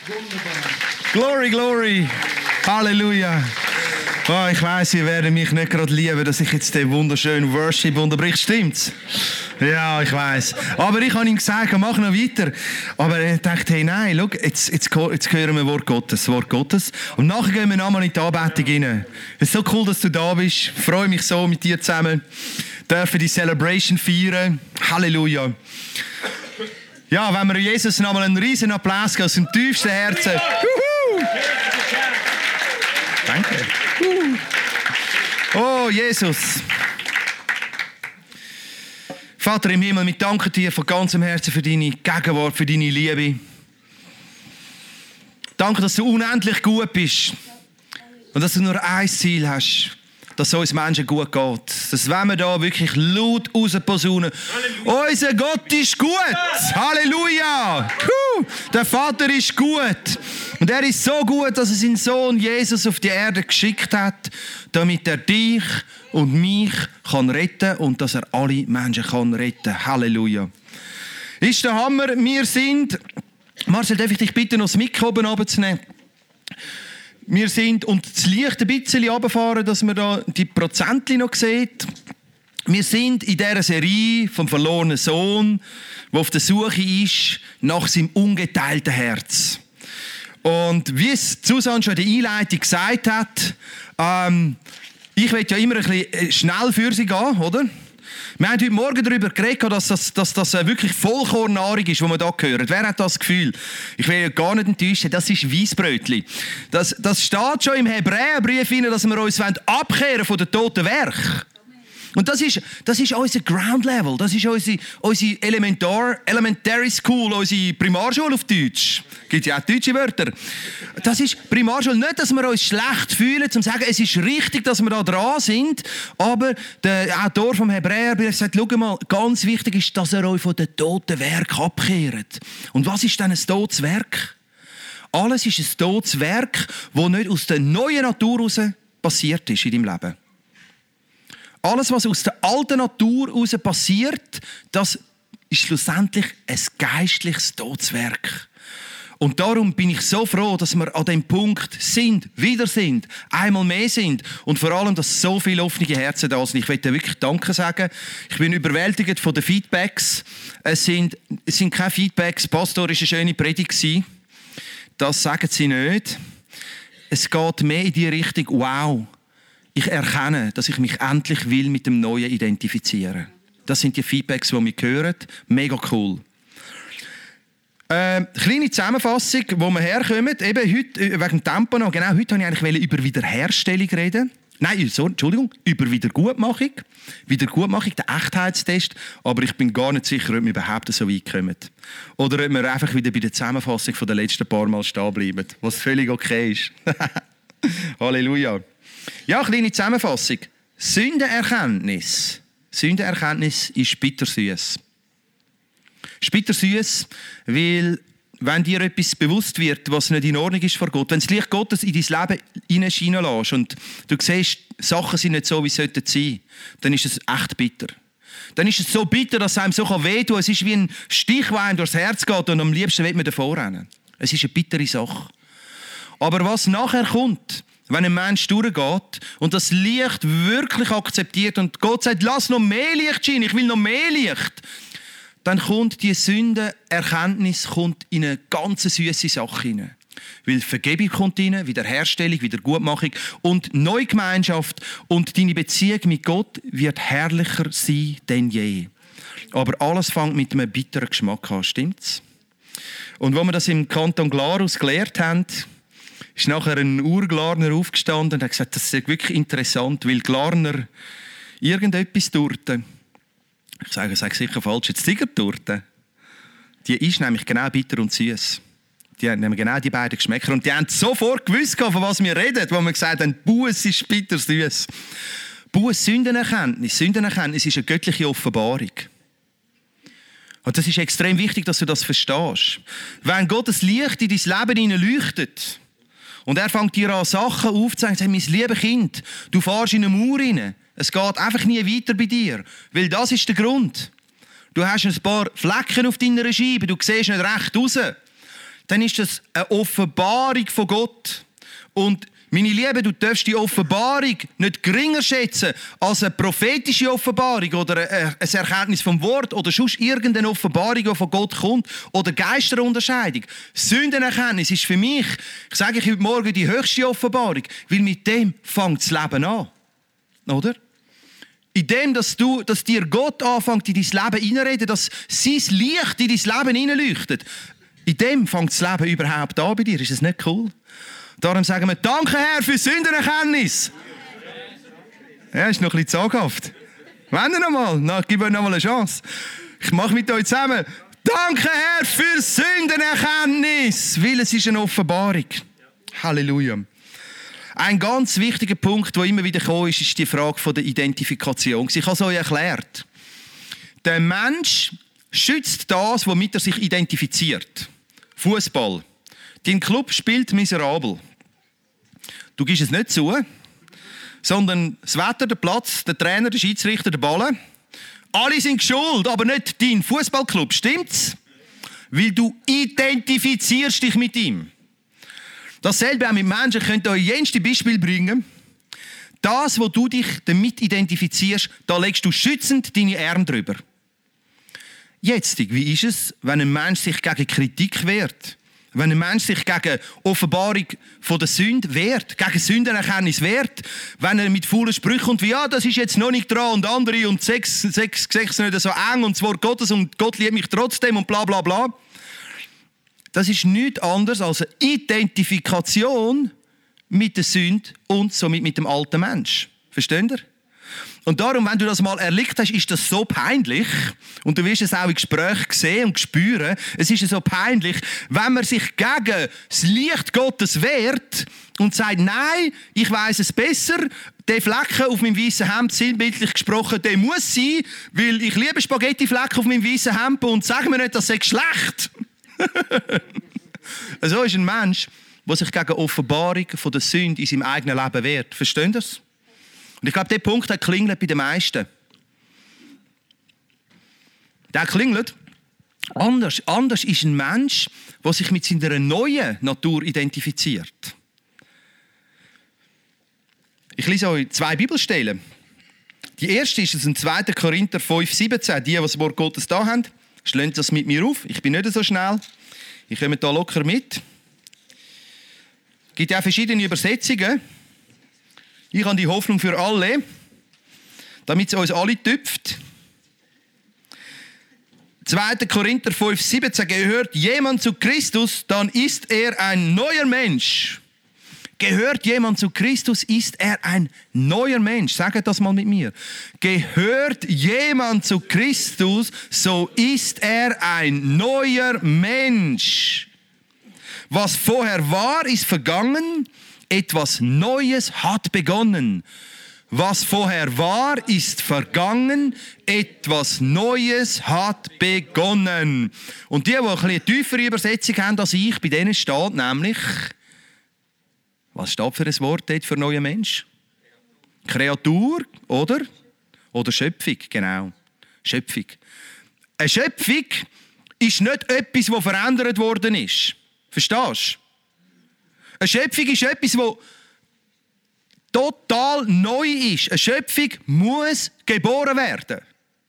Glory, glory. Halleluja. Oh, ich weiss, ihr werdet mich nicht gerade lieben, dass ich jetzt den wunderschönen Worship unterbreche. Stimmt's? Ja, ich weiss. Aber ich habe ihm gesagt, mach noch weiter. Aber er dachte, hey, nein, schau, jetzt hören wir Wort Gottes. Und nachher gehen wir nochmal in die Anbetung rein. Es ist so cool, dass du da bist. Ich freue mich so, mit dir zusammen dürfen die Celebration feiern. Halleluja. Ja, wenn wir Jesus nochmal einen riesen Applaus geben aus dem tiefsten Herzen. Danke. Oh, Jesus. Vater im Himmel, wir danken dir von ganzem Herzen für deine Gegenwart, für deine Liebe. Danke, dass du unendlich gut bist und dass du nur ein Ziel hast, dass es uns Menschen gut geht. Dass wenn wir da wirklich laut rausposaunen, unser Gott ist gut. Halleluja. Der Vater ist gut. Und er ist so gut, dass er seinen Sohn Jesus auf die Erde geschickt hat, damit er dich und mich kann retten und dass er alle Menschen kann retten. Halleluja. Ist der Hammer. Wir sind, Marcel, darf ich dich bitten, noch das Mikro oben runterzunehmen? Wir sind, und das Licht ein bisschen runterfahren, dass man da die Prozentchen noch sieht. Wir sind in dieser Serie vom verlorenen Sohn, der auf der Suche ist nach seinem ungeteilten Herz. Und wie es Susanne schon in der Einleitung gesagt hat, ich will ja immer ein bisschen schnell für sie gehen, oder? Wir haben heute Morgen darüber geredet, dass das wirklich Vollkornnahrung ist, die wir hier hören. Wer hat das Gefühl? Ich will ja gar nicht enttäuschen, das ist Weissbrötli. Das steht schon im Hebräerbrief, dass wir uns abkehren von den toten Werken. Und das ist unser Ground Level, das ist unsere Elementary School, unsere Primarschule auf Deutsch. Es gibt ja auch deutsche Wörter. Das ist Primarschule. Nicht, dass wir uns schlecht fühlen, um zu sagen, es ist richtig, dass wir da dran sind, aber der Autor vom Hebräerbrief sagt, schau mal, ganz wichtig ist, dass ihr euch von den toten Werken abkehrt. Und was ist denn ein totes Werk? Alles ist ein totes Werk, das nicht aus der neuen Natur heraus passiert ist in deinem Leben. Alles, was aus der alten Natur heraus passiert, das ist schlussendlich ein geistliches Todeswerk. Und darum bin ich so froh, dass wir an dem Punkt sind, wieder sind, einmal mehr sind und vor allem, dass so viele offene Herzen da sind. Ich möchte wirklich Danke sagen. Ich bin überwältigt von den Feedbacks. Es sind keine Feedbacks. Pastor, war eine schöne Predigt gewesen. Das sagen sie nicht. Es geht mehr in die Richtung, wow. Ich erkenne, dass ich mich endlich will mit dem Neuen identifizieren. Das sind die Feedbacks, die wir hören. Mega cool. Kleine Zusammenfassung, wo wir herkommen. Eben heute, wegen dem Tempo noch. Genau, heute wollte ich eigentlich über Wiederherstellung reden. Nein, Entschuldigung, über Wiedergutmachung. Wiedergutmachung, der Echtheitstest. Aber ich bin gar nicht sicher, ob wir überhaupt so weit kommen. Oder ob wir einfach wieder bei der Zusammenfassung von den letzten paar Mal stehen bleiben. Was völlig okay ist. Halleluja. Ja, kleine Zusammenfassung. Sündenerkenntnis ist bittersüß. Ist bittersüß, weil wenn dir etwas bewusst wird, was nicht in Ordnung ist vor Gott, wenn das Licht Gottes in dein Leben hineinscheinen lässt und du siehst, Sachen sind nicht so, wie sie sein sollten, dann ist es echt bitter. Dann ist es so bitter, dass es einem so wehtun kann. Es ist wie ein Stich, der einem durchs Herz geht und am liebsten will man davor rennen. Es ist eine bittere Sache. Aber was nachher kommt, wenn ein Mensch durchgeht und das Licht wirklich akzeptiert und Gott sagt, lass noch mehr Licht scheinen, ich will noch mehr Licht, dann kommt die Sündenerkenntnis in eine ganz süße Sache hinein. Weil Vergebung kommt rein, Wiederherstellung, Wiedergutmachung und Neugemeinschaft und deine Beziehung mit Gott wird herrlicher sein denn je. Aber alles fängt mit einem bitteren Geschmack an, stimmt's? Und wo wir das im Kanton Glarus gelehrt haben, ist nachher ein Urglarner aufgestanden und hat gesagt, das ist wirklich interessant, weil Glarner irgendetwas Torte, ich sage sicher falsch, jetzt Ziegertorte, die ist nämlich genau bitter und süß. Die haben genau die beiden Geschmäcker und die haben sofort gewusst, von was wir reden, wo wir gesagt haben, Buß ist bitter süß. Buß, Sündenerkenntnis ist eine göttliche Offenbarung. Und das ist extrem wichtig, dass du das verstehst. Wenn Gottes Licht in dein Leben hineinleuchtet, und er fängt dir an, Sachen aufzuzeigen, sagt, mein liebes Kind, du fährst in eine Mauer rein. Es geht einfach nie weiter bei dir. Weil das ist der Grund. Du hast ein paar Flecken auf deiner Scheibe, du siehst nicht recht raus. dann ist das eine Offenbarung von Gott. Und meine Lieben, du darfst die Offenbarung nicht geringer schätzen als eine prophetische Offenbarung oder ein Erkenntnis vom Wort oder sonst irgendeine Offenbarung, die von Gott kommt oder Geisterunterscheidung. Sündenerkenntnis ist für mich, ich sage heute Morgen, die höchste Offenbarung, weil mit dem fängt das Leben an. Oder? In dem, dass dir Gott anfängt, in dein Leben hineinzureden, dass sein Licht in dein Leben hineinleuchtet. In dem fängt das Leben überhaupt an bei dir. Ist das nicht cool? Darum sagen wir, danke Herr für Sündenerkenntnis. Ja, ist noch ein bisschen zaghaft. Wollt ihr noch mal? Gib euch noch mal eine Chance. Ich mache mit euch zusammen. Danke Herr für Sündenerkenntnis, weil es ist eine Offenbarung. Halleluja. Ein ganz wichtiger Punkt, der immer wieder gekommen ist die Frage der Identifikation. Ich habe es euch erklärt. Der Mensch schützt das, womit er sich identifiziert. Fußball. Dein Club spielt miserabel. Du gibst es nicht zu, sondern das Wetter, der Platz, der Trainer, der Schiedsrichter, der Ball. Alle sind schuld, aber nicht dein Fußballclub. Stimmt's? Weil du identifizierst dich mit ihm. Dasselbe auch mit Menschen. Ich könnte euch jenste Beispiel bringen. Das, wo du dich damit identifizierst, da legst du schützend deine Arme drüber. Jetzt, wie ist es, wenn ein Mensch sich gegen Kritik wehrt? Wenn ein Mensch sich gegen Offenbarung von der Sünde wehrt, gegen Sündenerkenntnis wehrt, wenn er mit faulen Sprüchen kommt, wie, ja, das ist jetzt noch nicht dran und andere und Sex nicht so eng und das Wort Gottes und Gott liebt mich trotzdem und bla bla bla. Das ist nichts anderes als eine Identifikation mit der Sünde und somit mit dem alten Mensch. Versteht ihr? Und darum, wenn du das mal erlebt hast, ist das so peinlich. Und du wirst es auch in Gesprächen sehen und spüren. Es ist so peinlich, wenn man sich gegen das Licht Gottes wehrt und sagt, nein, ich weiss es besser. Der Flecken auf meinem weißen Hemd, sinnbildlich gesprochen, der muss sein, weil ich liebe Spaghettiflecken auf meinem weißen Hemd und sag mir nicht, das sei schlecht. So ist ein Mensch, der sich gegen Offenbarung von der Sünde in seinem eigenen Leben wehrt. Versteht ihr das? Und ich glaube, der Punkt hat klingelt bei den meisten. Der klingelt. Anders ist ein Mensch, der sich mit seiner neuen Natur identifiziert. Ich lese euch 2 Bibelstellen. Die erste ist in 2. Korinther 5,17. Die das Wort Gottes da haben, schlönt das mit mir auf. Ich bin nicht so schnell. Ich komme da locker mit. Es gibt ja auch verschiedene Übersetzungen. Ich habe die Hoffnung für alle, damit es uns alle tüpft. 2. Korinther 5,17. Gehört jemand zu Christus, dann ist er ein neuer Mensch. Gehört jemand zu Christus, ist er ein neuer Mensch. Sagt das mal mit mir. Gehört jemand zu Christus, so ist er ein neuer Mensch. Was vorher war, ist vergangen. Etwas Neues hat begonnen. Was vorher war, ist vergangen. Etwas Neues hat begonnen. Und die ein bisschen tiefere Übersetzung haben als ich, bei denen steht nämlich, was steht für ein Wort dort für neuer Mensch? Kreatur, oder? Oder Schöpfung, genau. Schöpfung. Eine Schöpfung ist nicht etwas, das verändert worden ist. Verstehst du? Eine Schöpfung ist etwas, das total neu ist. Eine Schöpfung muss geboren werden.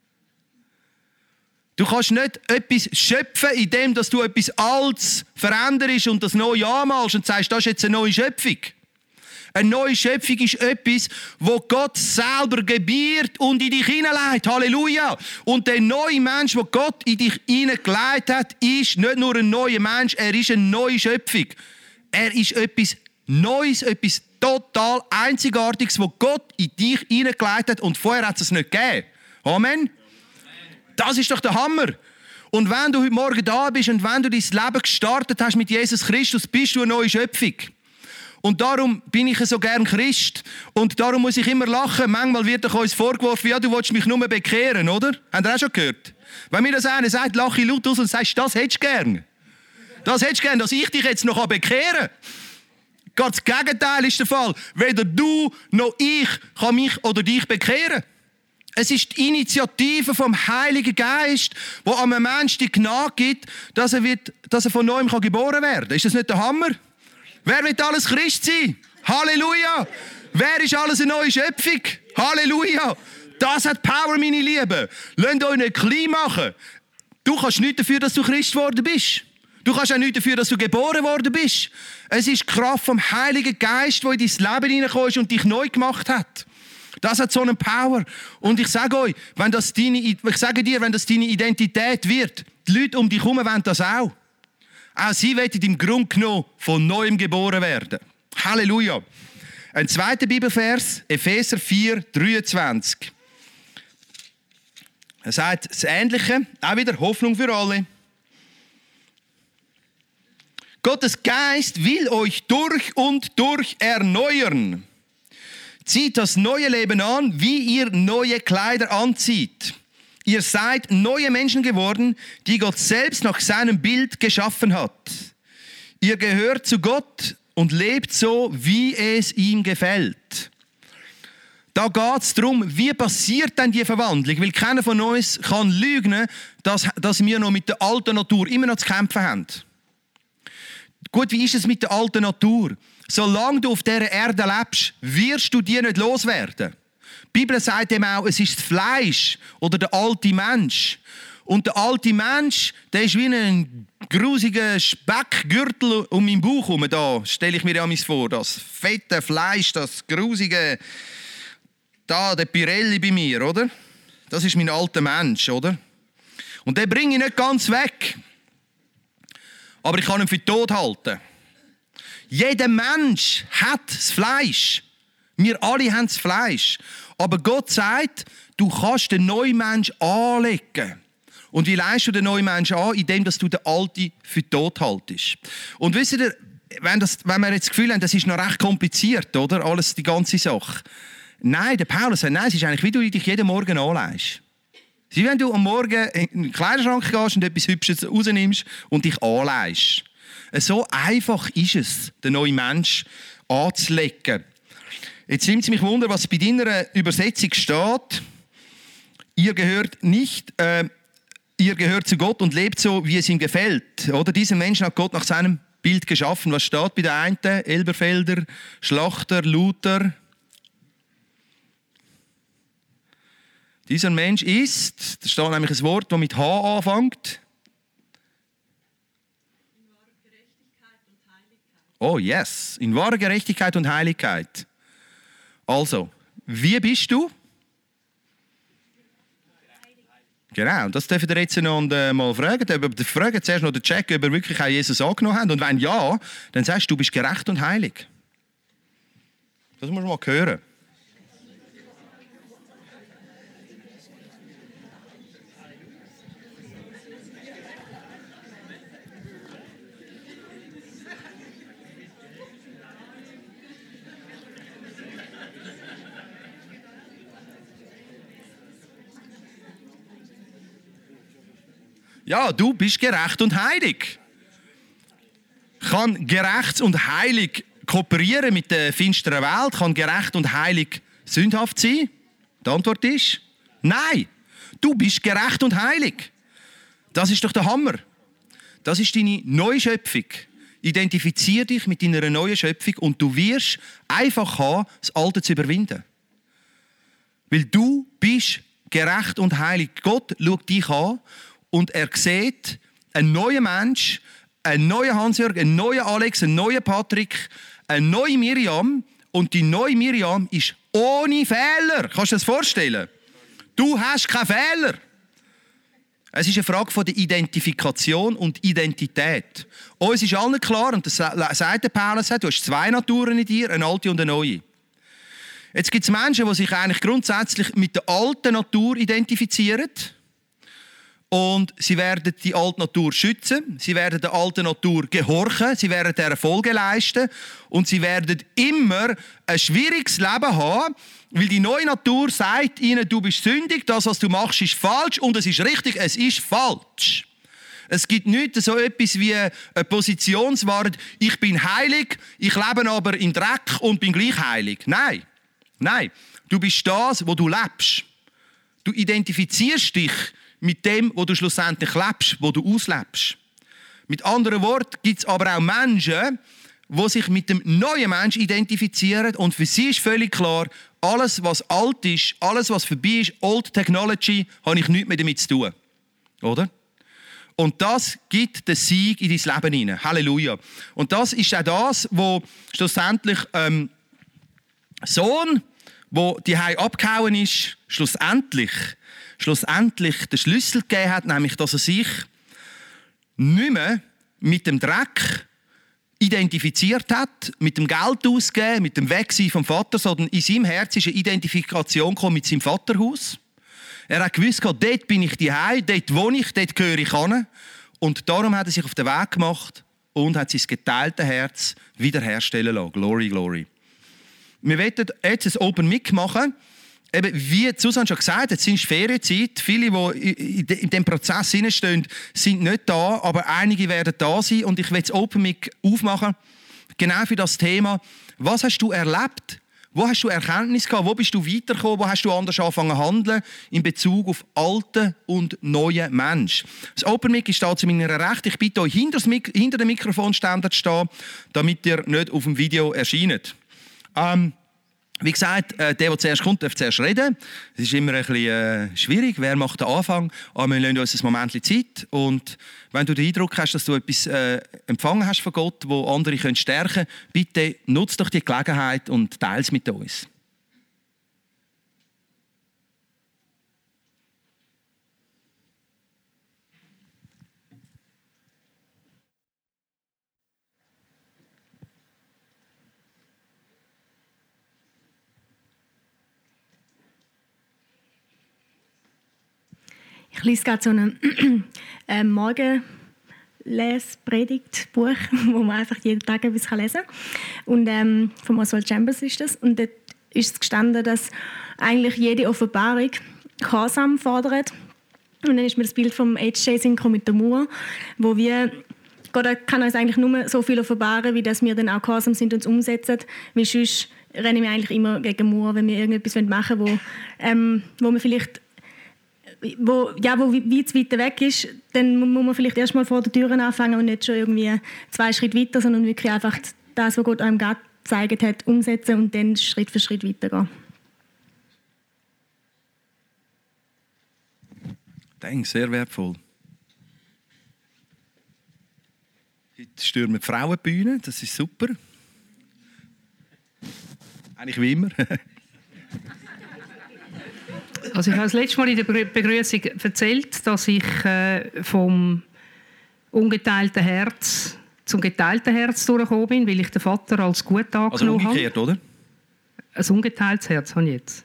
Du kannst nicht etwas schöpfen, indem du etwas Altes veränderst und das Neue anmalst und sagst, das ist jetzt eine neue Schöpfung. Eine neue Schöpfung ist etwas, wo Gott selber gebiert und in dich hineinlegt. Halleluja! Und der neue Mensch, den Gott in dich hineingelegt hat, ist nicht nur ein neuer Mensch, er ist eine neue Schöpfung. Er ist etwas Neues, etwas total Einzigartiges, was Gott in dich hineingelegt hat und vorher hat es nicht gegeben. Amen? Das ist doch der Hammer. Und wenn du heute Morgen da bist und wenn du dein Leben gestartet hast mit Jesus Christus, bist du eine neue Schöpfung. Und darum bin ich so gern Christ. Und darum muss ich immer lachen. Manchmal wird uns vorgeworfen, ja, du willst mich nur bekehren, oder? Habt ihr auch schon gehört? Wenn mir das einer sagt, lache ich laut aus und sagst, das hättest du gern. Das hättest du gern, dass ich dich jetzt noch bekehren kann. Ganz das Gegenteil ist der Fall. Weder du noch ich kann mich oder dich bekehren. Es ist die Initiative vom Heiligen Geist, wo einem Menschen die Gnade gibt, dass er von neuem geboren werden kann. Ist das nicht der Hammer? Wer wird alles Christ sein? Halleluja! Wer ist alles eine neue Schöpfung? Halleluja! Das hat Power, meine Lieben. Lasst euch nicht klein machen. Du kannst nichts dafür, dass du Christ geworden bist. Du kannst auch nichts dafür, dass du geboren worden bist. Es ist die Kraft vom Heiligen Geist, die in dein Leben hineingekommen ist und dich neu gemacht hat. Das hat so eine Power. Und ich sage euch, wenn das deine Identität wird, die Leute um dich herum wollen das auch. Auch sie wollen im Grunde genommen von Neuem geboren werden. Halleluja. Ein zweiter Bibelvers, Epheser 4, 23. Er sagt das Ähnliche, auch wieder Hoffnung für alle. Gottes Geist will euch durch und durch erneuern. Zieht das neue Leben an, wie ihr neue Kleider anzieht. Ihr seid neue Menschen geworden, die Gott selbst nach seinem Bild geschaffen hat. Ihr gehört zu Gott und lebt so, wie es ihm gefällt. Da geht es darum, wie passiert denn die Verwandlung? Weil keiner von uns kann lügen, dass wir noch mit der alten Natur immer noch zu kämpfen haben. Gut, wie ist es mit der alten Natur? Solange du auf dieser Erde lebst, wirst du die nicht loswerden. Die Bibel sagt eben auch, es ist das Fleisch oder der alte Mensch. Und der alte Mensch, der ist wie ein grusiger Speckgürtel um meinen Bauch herum. Da stelle ich mir ja vor, das fette Fleisch, das grusige, da der Pirelli bei mir, oder? Das ist mein alter Mensch, oder? Und den bringe ich nicht ganz weg. Aber ich kann ihn für tot halten. Jeder Mensch hat das Fleisch. Wir alle haben das Fleisch. Aber Gott sagt, du kannst den neuen Mensch anlegen. Und wie leist du den neuen Menschen an? Indem du den alten für tot haltest. Und wisst ihr, wenn wir jetzt das Gefühl haben, das ist noch recht kompliziert, oder? Alles, die ganze Sache. Nein, der Paulus sagt, nein, es ist eigentlich, wie du dich jeden Morgen anleihst. Wie wenn du am Morgen in den Kleiderschrank gehst und etwas Hübsches rausnimmst und dich anleihst. So einfach ist es, den neuen Mensch anzulegen. Jetzt nimmt es mich Wunder, was bei deiner Übersetzung steht. Ihr gehört zu Gott und lebt so, wie es ihm gefällt. Oder diesen Menschen hat Gott nach seinem Bild geschaffen. Was steht bei der einen? Elberfelder, Schlachter, Luther. Dieser Mensch ist, da steht nämlich ein Wort, das mit H anfängt. In wahrer Gerechtigkeit und Heiligkeit. Oh yes, in wahrer Gerechtigkeit und Heiligkeit. Also, wie bist du? Genau, das dürft ihr jetzt noch mal fragen. Fragen zuerst noch den Check, ob ihr wirklich auch Jesus angenommen habt. Und wenn ja, dann sagst du, du bist gerecht und heilig. Das muss man mal hören. Ja, du bist gerecht und heilig. Kann gerecht und heilig kooperieren mit der finsteren Welt? Kann gerecht und heilig sündhaft sein? Die Antwort ist nein. Du bist gerecht und heilig. Das ist doch der Hammer. Das ist deine neue Schöpfung. Identifizier dich mit deiner neuen Schöpfung und du wirst einfach haben, das Alte zu überwinden. Weil du bist gerecht und heilig. Gott schaut dich an und er sieht einen neuen Mensch, einen neuen Hans-Jörg, einen neuen Alex, einen neuen Patrick, eine neue Miriam. Und die neue Miriam ist ohne Fehler. Kannst du dir das vorstellen? Du hast keinen Fehler. Es ist eine Frage von der Identifikation und Identität. Uns ist allen klar, und das sagt der Paulus, du hast zwei Naturen in dir, eine alte und eine neue. Jetzt gibt es Menschen, die sich eigentlich grundsätzlich mit der alten Natur identifizieren. Und sie werden die alte Natur schützen, sie werden der alten Natur gehorchen, sie werden der Erfolge leisten und sie werden immer ein schwieriges Leben haben, weil die neue Natur sagt ihnen, du bist sündig, das, was du machst, ist falsch und es ist richtig, es ist falsch. Es gibt nichts so etwas wie eine Positionswahrheit, ich bin heilig, ich lebe aber im Dreck und bin gleich heilig. Nein, du bist das, wo du lebst. Du identifizierst dich mit dem, wo du schlussendlich lebst, wo du auslebst. Mit anderen Worten gibt es aber auch Menschen, die sich mit dem neuen Menschen identifizieren und für sie ist völlig klar, alles, was alt ist, alles, was vorbei ist, Old Technology, habe ich nichts mehr damit zu tun. Oder? Und das gibt den Sieg in dein Leben hinein. Halleluja. Und das ist auch das, wo schlussendlich Sohn, der daheim abgehauen ist, schlussendlich den Schlüssel gegeben hat, nämlich, dass er sich nicht mehr mit dem Dreck identifiziert hat, mit dem Geld ausgeben, mit dem Wegsein vom Vater, sondern in seinem Herz ist eine Identifikation gekommen mit seinem Vaterhaus. Er hat gewusst, dort bin ich daheim, dort wohne ich, dort gehöre ich hin. Und darum hat er sich auf den Weg gemacht und hat sein geteiltes Herz wiederherstellen lassen. Glory, glory. Wir wollen jetzt ein Open Mic machen. Eben, wie Susanne schon gesagt hat, es ist Ferienzeit. Viele, die in diesem Prozess stehen, sind nicht da, aber einige werden da sein. Und ich will das Open Mic aufmachen, genau für das Thema. Was hast du erlebt? Wo hast du Erkenntnis gehabt? Wo bist du weitergekommen? Wo hast du anders angefangen zu handeln in Bezug auf alten und neuen Menschen? Das Open Mic ist da zu meiner Rechte. Ich bitte euch, hinter dem Mikrofonständer zu stehen, damit ihr nicht auf dem Video erscheint. Wie gesagt, der zuerst kommt, darf zuerst reden. Es ist immer ein bisschen schwierig, wer macht den Anfang. Aber wir lassen uns ein Moment Zeit. Und wenn du den Eindruck hast, dass du etwas empfangen hast von Gott, wo andere stärken können, bitte nutze doch die Gelegenheit und teile es mit uns. Ich lese gerade so ein Morgenlespredigtbuch, wo man einfach jeden Tag etwas lesen kann. Und von Oswald Chambers ist das. Und dort ist es gestanden, dass eigentlich jede Offenbarung Gehorsam fordert. Und dann ist mir das Bild vom H.J. Synchro mit der Mauer, wo wir Gott kann uns eigentlich nur so viel offenbaren, wie dass wir dann auch gehorsam sind und es umsetzen. Weil sonst rennen wir eigentlich immer gegen Mauer, wenn wir irgendetwas machen wollen, wo wir vielleicht wo weit weiter weg ist, dann muss man vielleicht erst mal vor der Tür anfangen und nicht schon irgendwie 2 Schritte weiter, sondern wirklich einfach das, was Gott einem gezeigt hat, umsetzen und dann Schritt für Schritt weitergehen. Danke, sehr wertvoll. Heute stürmen die Frauenbühne, das ist super. Eigentlich wie immer. Also ich habe das letzte Mal in der Begrüßung erzählt, dass ich vom ungeteilten Herz zum geteilten Herz durchgekommen bin, weil ich den Vater als gut angenommen habe. Also umgekehrt, oder? Ein ungeteiltes Herz habe ich jetzt.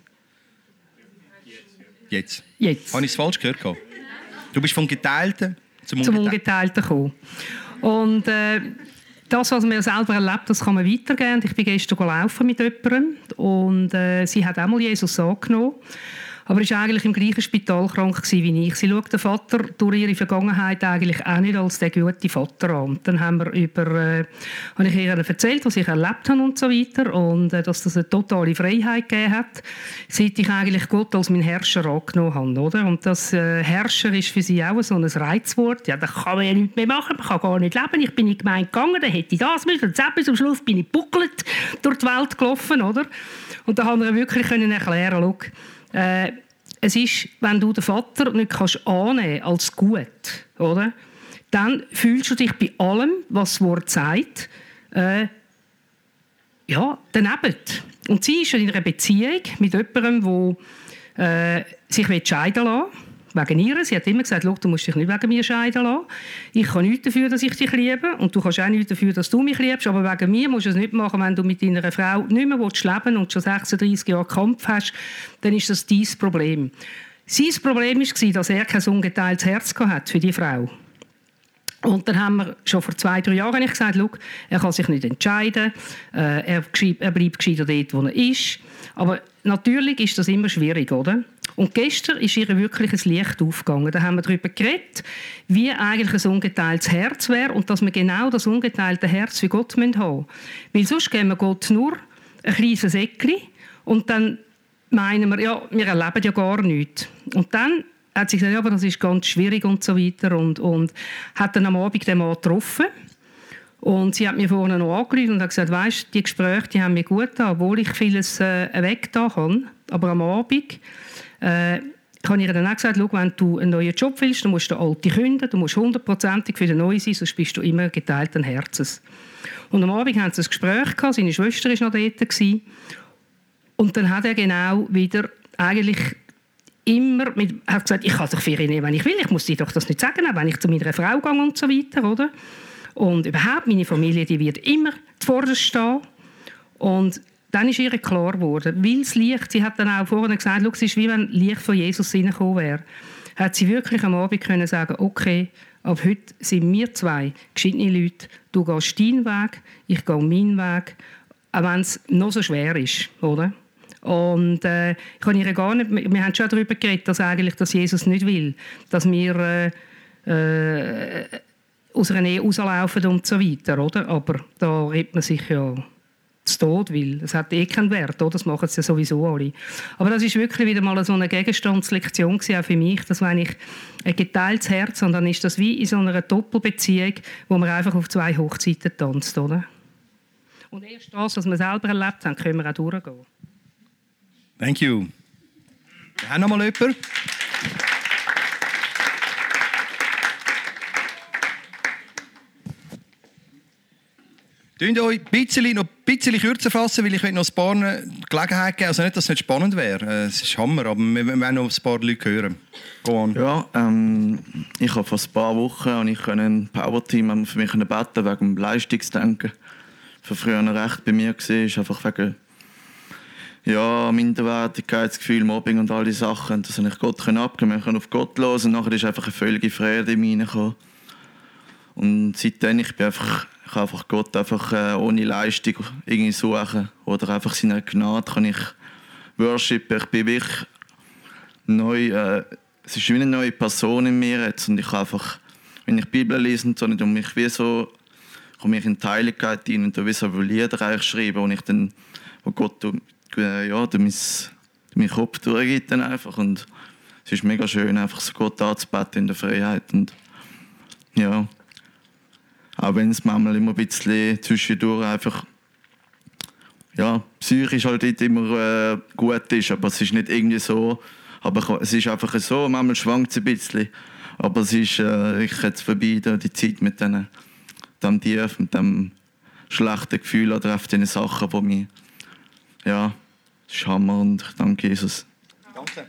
Jetzt. Habe ich es falsch gehört? Du bist vom Geteilten zum Ungeteilten gekommen. Und das, was man selber erlebt, das kann man weitergeben. Ich bin gestern laufen mit jemandem und sie hat auch mal Jesus angenommen. Aber sie war eigentlich im gleichen Spital krank wie ich. Sie schaut den Vater durch ihre Vergangenheit eigentlich auch nicht als den guten Vater an. Und dann habe ich ihr erzählt, was ich erlebt habe und so weiter. Und dass das eine totale Freiheit gegeben hat, seit ich eigentlich Gott als meinen Herrscher angenommen habe. Oder? Und das Herrscher ist für sie auch so ein Reizwort. Ja, da kann man ja nichts mehr machen, man kann gar nicht leben. Ich bin in die Gemeinde gegangen, dann hätte ich das müssen. Und bis zum Schluss bin ich buckelt durch die Welt gelaufen. Oder? Und da haben wir wirklich erklären können, es ist, wenn du den Vater nicht annehmen kannst als gut, oder? Dann fühlst du dich bei allem, was das Wort sagt, daneben. Und sie ist in einer Beziehung mit jemandem, der sich scheiden lassen will. Wegen ihr. Sie hat immer gesagt, du musst dich nicht wegen mir scheiden lassen. Ich kann nichts dafür, dass ich dich liebe. Und du kannst auch nichts dafür, dass du mich liebst. Aber wegen mir musst du es nicht machen, wenn du mit deiner Frau nicht mehr leben willst und schon 36 Jahre Kampf hast. Dann ist das dein Problem. Sein Problem war, dass er kein ungeteiltes Herz hatte für die Frau. Und dann haben wir schon vor 2-3 Jahren gesagt, er kann sich nicht entscheiden. Er bleibt gescheiter dort, wo er ist. Aber natürlich ist das immer schwierig, oder? Und gestern ist ihr wirklich ein Licht aufgegangen. Da haben wir darüber geredet, wie eigentlich ein ungeteiltes Herz wäre und dass wir genau das ungeteilte Herz für Gott haben müssen. Weil sonst geben wir Gott nur ein kleines Säckchen und dann meinen wir, ja, wir erleben ja gar nichts. Und dann hat sie gesagt, ja, aber das ist ganz schwierig und so weiter. Und hat dann am Abend den Mann getroffen. Und sie hat mir vorne noch angerufen und hat gesagt, weisst, die Gespräche, die haben mir gut getan, obwohl ich vieles weggetan kann. Aber am Abend habe ich ihr dann auch gesagt, schau, wenn du einen neuen Job willst, dann musst du den alten künden, du musst 100%ig für den neuen sein, sonst bist du immer geteilten Herzens. Und am Abend haben sie ein Gespräch gehabt, seine Schwester war noch dort gewesen. Und dann hat er genau wieder eigentlich hat gesagt, ich kann doch Ferien nehmen, wenn ich will, ich muss dir doch das nicht sagen, wenn ich zu meiner Frau gehe und so weiter, oder? Und überhaupt, meine Familie, die wird immer zuvorderst stehen. Und dann ist ihr klar geworden, weil das Licht, sie hat dann auch vorhin gesagt, schau, es ist wie wenn Licht von Jesus reingekommen wäre, hat sie wirklich am Abend können sagen, okay, ab heute sind wir zwei gescheitene Leute, du gehst deinen Weg, ich gehe meinen Weg, auch wenn es noch so schwer ist, oder? Und ich kann ihr gar nicht, wir haben schon darüber geredet, dass Jesus nicht will, dass wir aus einer Ehe rauslaufen und so weiter, oder? Aber da redet man sich ja zu Tod, weil es hat keinen Wert, oder? Das machen sie ja sowieso alle. Aber das ist wirklich wieder mal so eine Gegenstandslektion gewesen, auch für mich, dass wenn ich ein geteiltes Herz habe, dann ist das wie in so einer Doppelbeziehung, wo man einfach auf zwei Hochzeiten tanzt, oder? Und erst das, was wir selber erlebt haben, können wir auch durchgehen. Thank you. Wir haben noch mal jemanden. Könnt ihr euch noch ein bisschen kürzer fassen, weil ich noch ein paar Gelegenheit geben. Also nicht, dass es nicht spannend wäre. Es ist Hammer, aber wir wollen noch ein paar Leute hören. Go on. Ja, ich habe vor ein paar Wochen ein Power-Team für mich beten wegen dem Leistungsdenken. Von früher noch recht bei mir war, ist einfach wegen Minderwertigkeitsgefühl, Mobbing und all diese Sachen. Das habe ich Gott abgeben. Wir können auf Gott hören und nachher ist einfach eine völlige Freude in mich hineingekommen. Und seitdem ich kann einfach Gott einfach ohne Leistung irgendwie suchen oder einfach seine Gnade kann ich worshipen. Ich bin wirklich neu, es ist wie eine neue Person in mir jetzt und ich kann einfach, wenn ich die Bibel lese und so, nicht um mich wie so, komme ich in die Heiligkeit rein und da wie so Lieder eigentlich schreiben, wo Gott mein Kopf durchgeht dann einfach und es ist mega schön, einfach so Gott anzubeten in der Freiheit und ja. Auch wenn es manchmal immer ein bisschen zwischendurch einfach psychisch halt nicht immer gut ist, aber es ist nicht irgendwie so, aber es ist einfach so, manchmal schwankt es ein bisschen, aber es ist jetzt vorbei, die Zeit mit dem Tief, mit dem schlechten Gefühl oder auf diese Sachen, die mich, das ist Hammer und ich danke Jesus. Danke.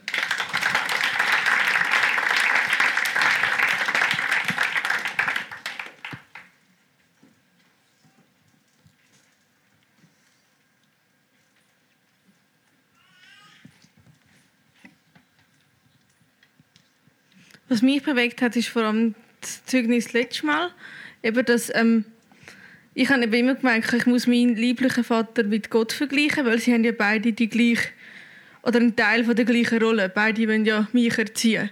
Was mich bewegt hat, ist vor allem das Zeugnis letztes Mal. Eben, dass, ich habe immer gemerkt, ich muss meinen lieblichen Vater mit Gott vergleichen, weil sie haben ja beide die gleiche, oder einen Teil von der gleichen Rolle. Beide wollen ja mich erziehen.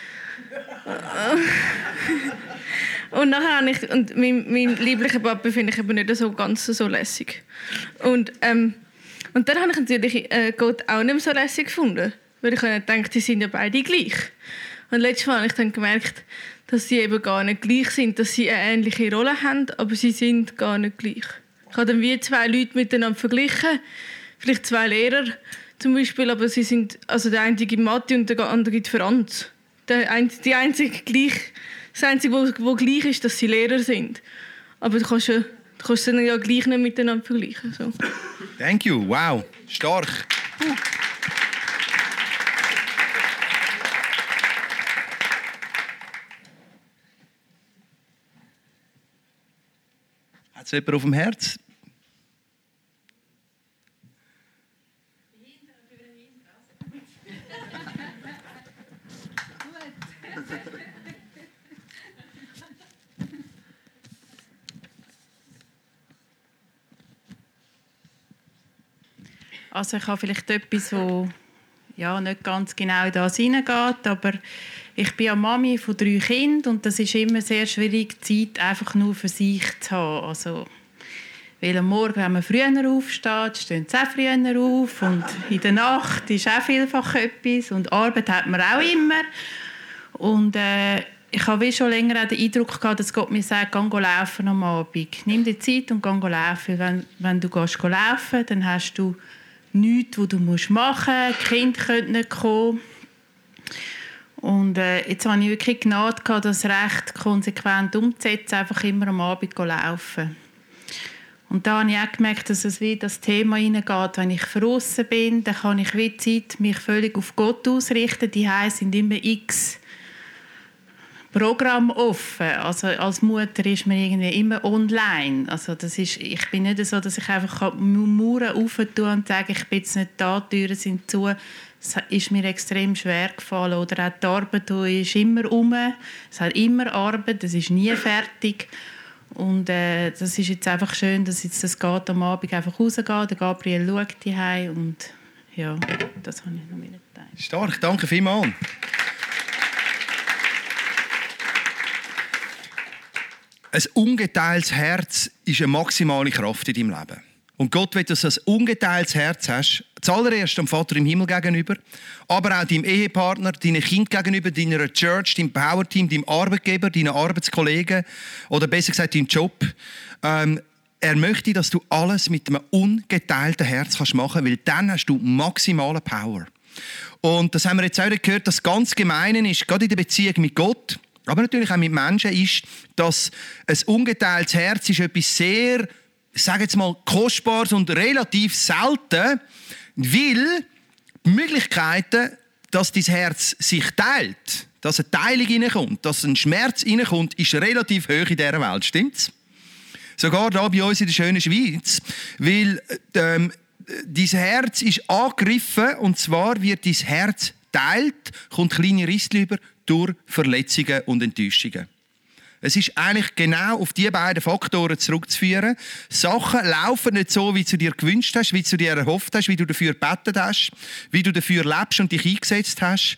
Und nachher habe ich, und mein lieblicher Papa finde ich eben nicht so ganz so lässig. Und dann habe ich natürlich Gott auch nicht mehr so lässig gefunden, weil ich dachte, die sind ja beide gleich. Und letztes Mal habe ich dann gemerkt, dass sie eben gar nicht gleich sind, dass sie eine ähnliche Rolle haben, aber sie sind gar nicht gleich. Ich habe dann wie zwei Leute miteinander verglichen, vielleicht zwei Lehrer zum Beispiel, aber sie sind, also der eine gibt Mathe und der andere gibt Franz. Das Einzige, was gleich ist, dass sie Lehrer sind. Aber du kannst sie dann ja gleich nicht miteinander vergleichen. So. Thank you, wow, stark. Hat es jemand auf dem Herz? Also ich habe vielleicht etwas, wo nicht ganz genau in das hineingeht, aber ich bin ja Mami von 3 Kindern und das ist immer sehr schwierig, Zeit einfach nur für sich zu haben. Also Weil am Morgen, wenn man früher aufsteht, stehen sie auch früher auf. Und in der Nacht ist auch vielfach etwas. Und Arbeit hat man auch immer. Und ich habe schon länger auch den Eindruck gehabt, dass Gott mir sagt, geh laufen am Abend. Nimm dir Zeit und geh laufen. Wenn du gehst laufen, dann hast du nichts, was du machen musst. Die Kinder können nicht kommen. Und jetzt habe ich wirklich Gnade gehabt, das recht konsequent umzusetzen, einfach immer am Abend laufen. Und da habe ich auch gemerkt, dass es wie das Thema hineingeht. Wenn ich draussen bin, dann kann ich wie Zeit mich völlig auf Gott ausrichten. Die sind immer x Programm offen. Also als Mutter ist man irgendwie immer online. Also ich bin nicht so, dass ich einfach Mauern aufentun und sage, ich bin jetzt nicht da, die Türen sind zu. Es ist mir extrem schwer gefallen. Oder auch die Arbeit ist immer um. Es hat immer Arbeit, es ist nie fertig. Und das ist jetzt einfach schön, dass jetzt das geht am Abend einfach rausgeht. Der Gabriel schaut die heim und ja, das habe ich noch mitgeteilt. Stark, danke vielmals. Ein ungeteiltes Herz ist eine maximale Kraft in deinem Leben. Und Gott will, dass du ein ungeteiltes Herz hast, zuallererst dem Vater im Himmel gegenüber, aber auch deinem Ehepartner, deinen Kind gegenüber, deiner Church, deinem Powerteam, deinem Arbeitgeber, deinen Arbeitskollegen oder besser gesagt deinem Job. Er möchte, dass du alles mit einem ungeteilten Herz machen kannst, weil dann hast du maximale Power. Und das haben wir jetzt auch gehört, dass ganz Gemeine ist, gerade in der Beziehung mit Gott, aber natürlich auch mit Menschen, ist, dass ein ungeteiltes Herz ist etwas sehr, ich sage jetzt mal, Kostbares und relativ selten, weil die Möglichkeiten, dass dein Herz sich teilt, dass eine Teilung reinkommt, dass ein Schmerz reinkommt, ist relativ hoch in dieser Welt, stimmt's? Sogar hier bei uns in der schönen Schweiz, weil dein Herz ist angegriffen und zwar wird dein Herz teilt, kommt kleine Risse über durch Verletzungen und Enttäuschungen. Es ist eigentlich genau auf diese beiden Faktoren zurückzuführen. Sachen laufen nicht so, wie du dir gewünscht hast, wie du dir erhofft hast, wie du dafür gebetet hast, wie du dafür lebst und dich eingesetzt hast.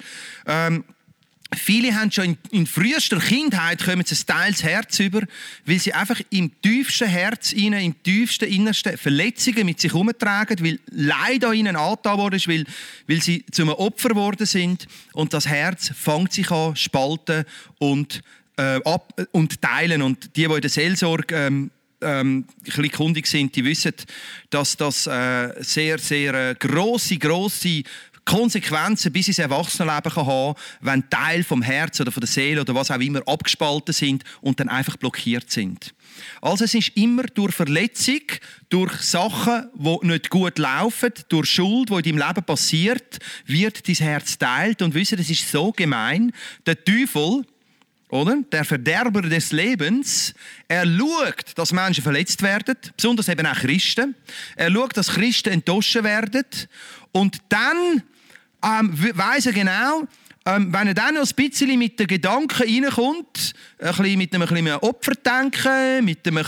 Viele haben schon in frühester Kindheit kommen ein teils Herz über, weil sie einfach im tiefsten Herz, im tiefsten Innersten Verletzungen mit sich herumtragen, weil Leid an ihnen angetan worden ist, weil sie zu einem Opfer geworden sind. Und das Herz fängt sich an, spalten und teilen. Und die in der Seelsorge ein bisschen kundig sind, die wissen, dass das sehr, sehr grosse Konsequenzen bis ins Erwachsenenleben kann haben, wenn Teil vom Herz oder von der Seele oder was auch immer abgespalten sind und dann einfach blockiert sind. Also es ist immer durch Verletzung, durch Sachen, die nicht gut laufen, durch Schuld, die in deinem Leben passiert, wird dein Herz teilt. Und wisst ihr, das ist so gemein. Der Teufel, oder? Der Verderber des Lebens, er schaut, dass Menschen verletzt werden, besonders eben auch Christen. Er schaut, dass Christen enttäuscht werden. Und dann weiss er genau, wenn er dann noch ein bisschen mit den Gedanken reinkommt, mit einem Opferdenken,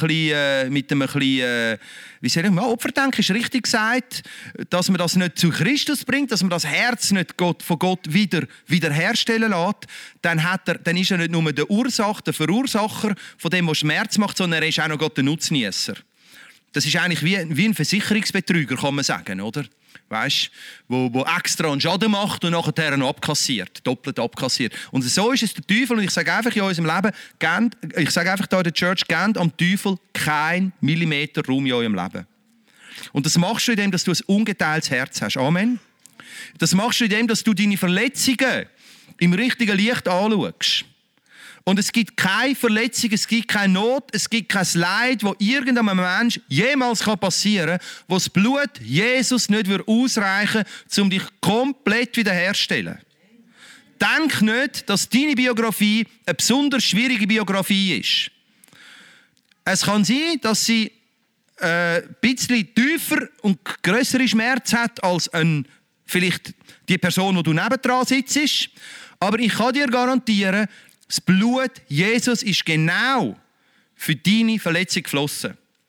Opferdenken ist richtig gesagt, dass man das nicht zu Christus bringt, dass man das Herz nicht von Gott wiederherstellen lässt, dann ist er nicht nur der Verursacher von dem, was Schmerz macht, sondern er ist auch noch Gott der Nutznießer. Das ist eigentlich wie ein Versicherungsbetrüger, kann man sagen, oder? Weißt, wo extra einen Schaden macht und nachher noch abkassiert, doppelt abkassiert. Und so ist es der Teufel. Und ich sage einfach in unserem Leben, ich sage einfach hier in der Church, gebt am Teufel keinen Millimeter Raum in eurem Leben. Und das machst du, indem du ein ungeteiltes Herz hast. Amen. Das machst du, indem du deine Verletzungen im richtigen Licht anschaust. Und es gibt keine Verletzung, es gibt keine Not, es gibt kein Leid, das irgendeinem Menschen jemals passieren kann, wo das Blut Jesus nicht ausreichen würde, um dich komplett wiederherzustellen. Denk nicht, dass deine Biografie eine besonders schwierige Biografie ist. Es kann sein, dass sie ein bisschen tiefer und grössere Schmerzen hat als vielleicht die Person, die du nebendran sitzt. Aber ich kann dir garantieren, das Blut Jesus ist genau für deine Verletzung geflossen.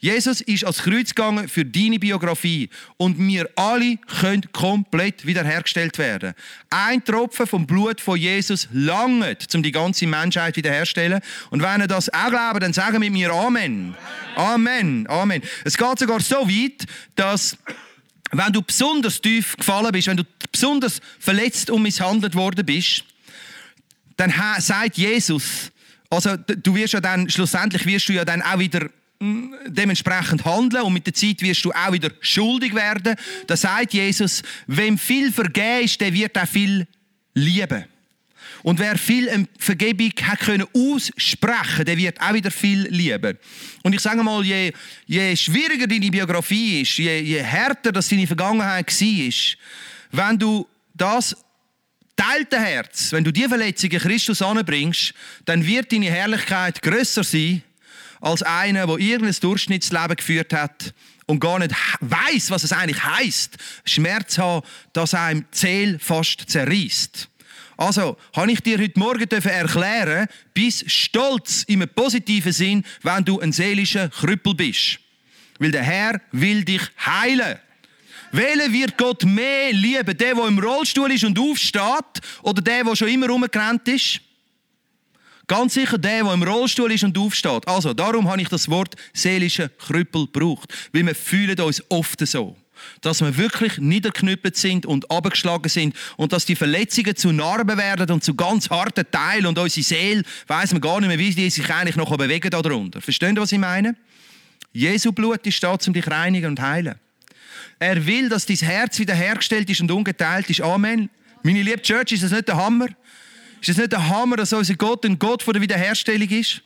Jesus ist ans Kreuz gegangen für deine Biografie. Und wir alle können komplett wiederhergestellt werden. Ein Tropfen vom Blut von Jesus langt, um die ganze Menschheit wiederherzustellen. Und wenn ihr das auch glaubt, dann sagen wir mit mir Amen. Amen. Amen. Es geht sogar so weit, dass wenn du besonders tief gefallen bist, wenn du besonders verletzt und misshandelt worden bist, dann sagt Jesus, also du wirst ja dann, schlussendlich wirst du ja dann auch wieder dementsprechend handeln und mit der Zeit wirst du auch wieder schuldig werden. Da sagt Jesus, wem viel vergeben ist, der wird auch viel lieben. Und wer viel Vergebung hat können aussprechen, der wird auch wieder viel lieben. Und ich sage mal, je schwieriger deine Biografie ist, je härter das deine Vergangenheit war, wenn du das teilte Herz, wenn du diese Verletzungen Christus anbringst, dann wird deine Herrlichkeit grösser sein als einer, der irgendein Durchschnittsleben geführt hat und gar nicht weiss, was es eigentlich heisst, Schmerz haben, dass einem die Seele fast zerreißt. Also, habe ich dir heute Morgen erklären, bist stolz im positiven Sinn, wenn du ein seelischer Krüppel bist. Weil der Herr will dich heilen. Welchen wird Gott mehr lieben? Der im Rollstuhl ist und aufsteht, oder der schon immer rumgerannt ist? Ganz sicher der im Rollstuhl ist und aufsteht. Also, darum habe ich das Wort seelischer Krüppel gebraucht. Weil wir fühlen uns oft so. Dass wir wirklich niedergeknüppelt sind und abgeschlagen sind und dass die Verletzungen zu Narben werden und zu ganz harten Teilen und unsere Seele, weiss man gar nicht mehr, wie die sich eigentlich noch bewegen darunter. Verstehen Sie, was ich meine? Jesu Blut ist da, um dich reinigen und heilen. Er will, dass dein Herz wiederhergestellt ist und ungeteilt ist. Amen. Meine liebe Church, ist das nicht der Hammer? Ist das nicht der Hammer, dass unser Gott ein Gott von der Wiederherstellung ist?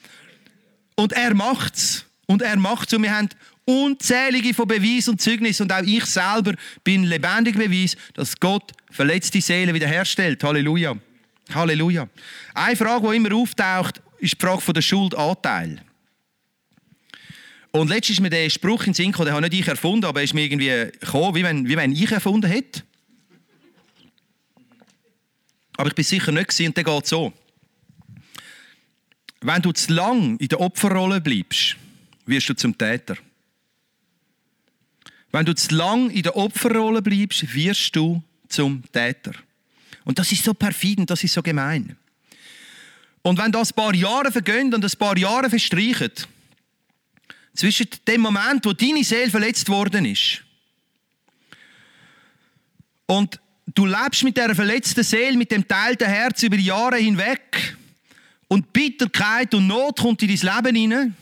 Und er macht's. Und er macht's. Und wir haben unzählige von Beweisen und Zeugnissen. Und auch ich selber bin ein lebendiger Beweis, dass Gott verletzte Seelen wiederherstellt. Halleluja. Halleluja. Eine Frage, die immer auftaucht, ist die Frage von der Schuldanteil. Und letztens ist mir der Spruch in den Sinn gekommen, den habe nicht ich erfunden, aber er ist mir irgendwie gekommen, wie wenn ich erfunden hätte. Aber ich bin sicher nicht gewesen, und der geht so. Wenn du zu lang in der Opferrolle bleibst, wirst du zum Täter. Wenn du zu lang in der Opferrolle bleibst, wirst du zum Täter. Und das ist so perfid und das ist so gemein. Und wenn das ein paar Jahre vergehen und ein paar Jahre verstreichen, zwischen dem Moment, wo deine Seele verletzt worden ist, und du lebst mit dieser verletzten Seele, mit dem teilten Herz über die Jahre hinweg, und Bitterkeit und Not kommt in dein Leben hinein,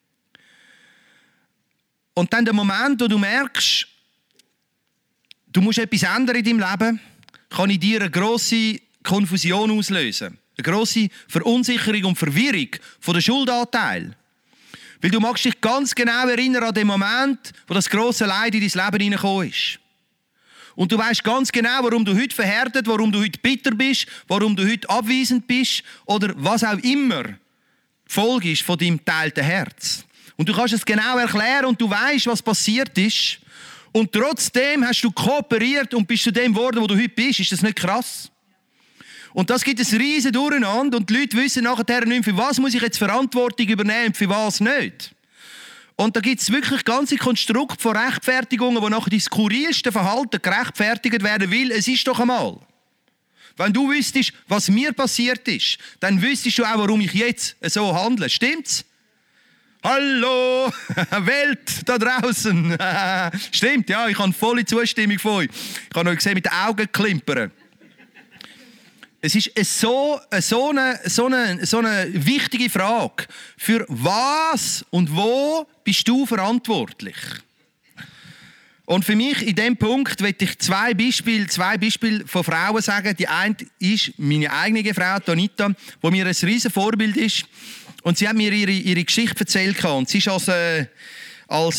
und dann der Moment, wo du merkst, du musst etwas ändern in deinem Leben, kann in dir eine grosse Konfusion auslösen. Eine grosse Verunsicherung und Verwirrung von der Schuldanteil. Weil du magst dich ganz genau erinnern an den Moment, wo das grosse Leid in dein Leben hineingekommen ist. Und du weißt ganz genau, warum du heute verhärtet, warum du heute bitter bist, warum du heute abweisend bist oder was auch immer die Folge ist von deinem geteilten Herz. Und du kannst es genau erklären und du weißt, was passiert ist. Und trotzdem hast du kooperiert und bist zu dem geworden, wo du heute bist. Ist das nicht krass? Und das gibt ein riesen Durcheinander und die Leute wissen nachher nicht mehr, für was muss ich jetzt Verantwortung übernehmen und für was nicht. Und da gibt es wirklich ganze Konstrukte von Rechtfertigungen, wo nachher die skurrilsten Verhalten gerechtfertigt werden, weil es ist doch einmal. Wenn du wüsstest, was mir passiert ist, dann wüsstest du auch, warum ich jetzt so handle. Stimmt's? Hallo, Welt da draußen. Stimmt, ja, ich habe volle Zustimmung von euch. Ich habe euch gesehen mit den Augen klimpern. Es ist so eine wichtige Frage. Für was und wo bist du verantwortlich? Und für mich in diesem Punkt möchte ich zwei Beispiele von Frauen sagen. Die eine ist meine eigene Frau, Donita, die mir ein riesen Vorbild ist. Und sie hat mir ihre Geschichte erzählt. Und sie ist als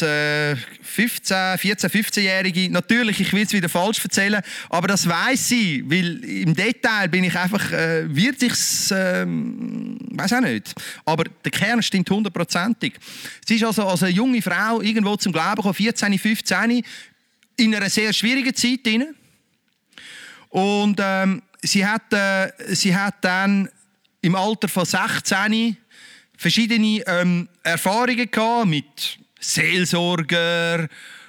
15-jährige, natürlich, ich will es wieder falsch erzählen, aber das weiss sie, weil im Detail bin ich einfach, wird sich's, weiß auch nicht. Aber der Kern stimmt 100%. Sie ist also als eine junge Frau irgendwo zum Glauben gekommen, 14, 15, in einer sehr schwierigen Zeit drin. Und sie hat dann im Alter von 16 verschiedene Erfahrungen gehabt mit Seelsorger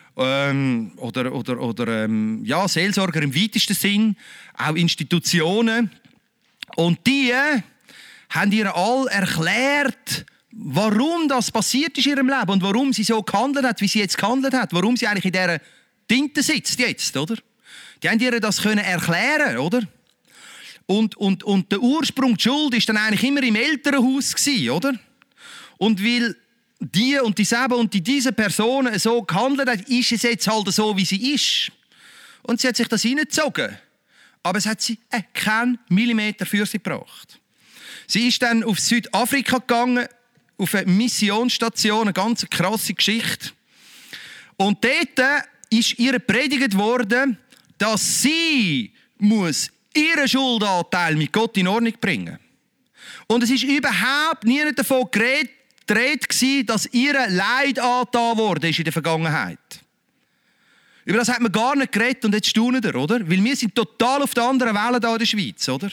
oder Seelsorger im weitesten Sinn, auch Institutionen. Und die haben ihr all erklärt, warum das passiert ist in ihrem Leben und warum sie so gehandelt hat, wie sie jetzt gehandelt hat, warum sie eigentlich in dieser Tinte sitzt jetzt, oder? Die haben ihr das können erklären, oder? Und der Ursprung, die Schuld, ist dann eigentlich immer im Elternhaus gewesen, oder? Und weil die und dieselbe und diese Person so gehandelt hat, ist es jetzt halt so, wie sie ist. Und sie hat sich das hineingezogen. Aber es hat sie keinen Millimeter für sie gebracht. Sie ist dann auf Südafrika gegangen, auf eine Missionsstation, eine ganz krasse Geschichte. Und dort ist ihr predigt worden, dass sie muss ihren Schuldanteil mit Gott in Ordnung bringen. Und es ist überhaupt nie davon geredet, dass ihr Leid angetan worden ist in der Vergangenheit. Über das hat man gar nicht geredet und jetzt staunen wir, oder? Weil wir sind total auf der anderen Welle hier in der Schweiz, oder?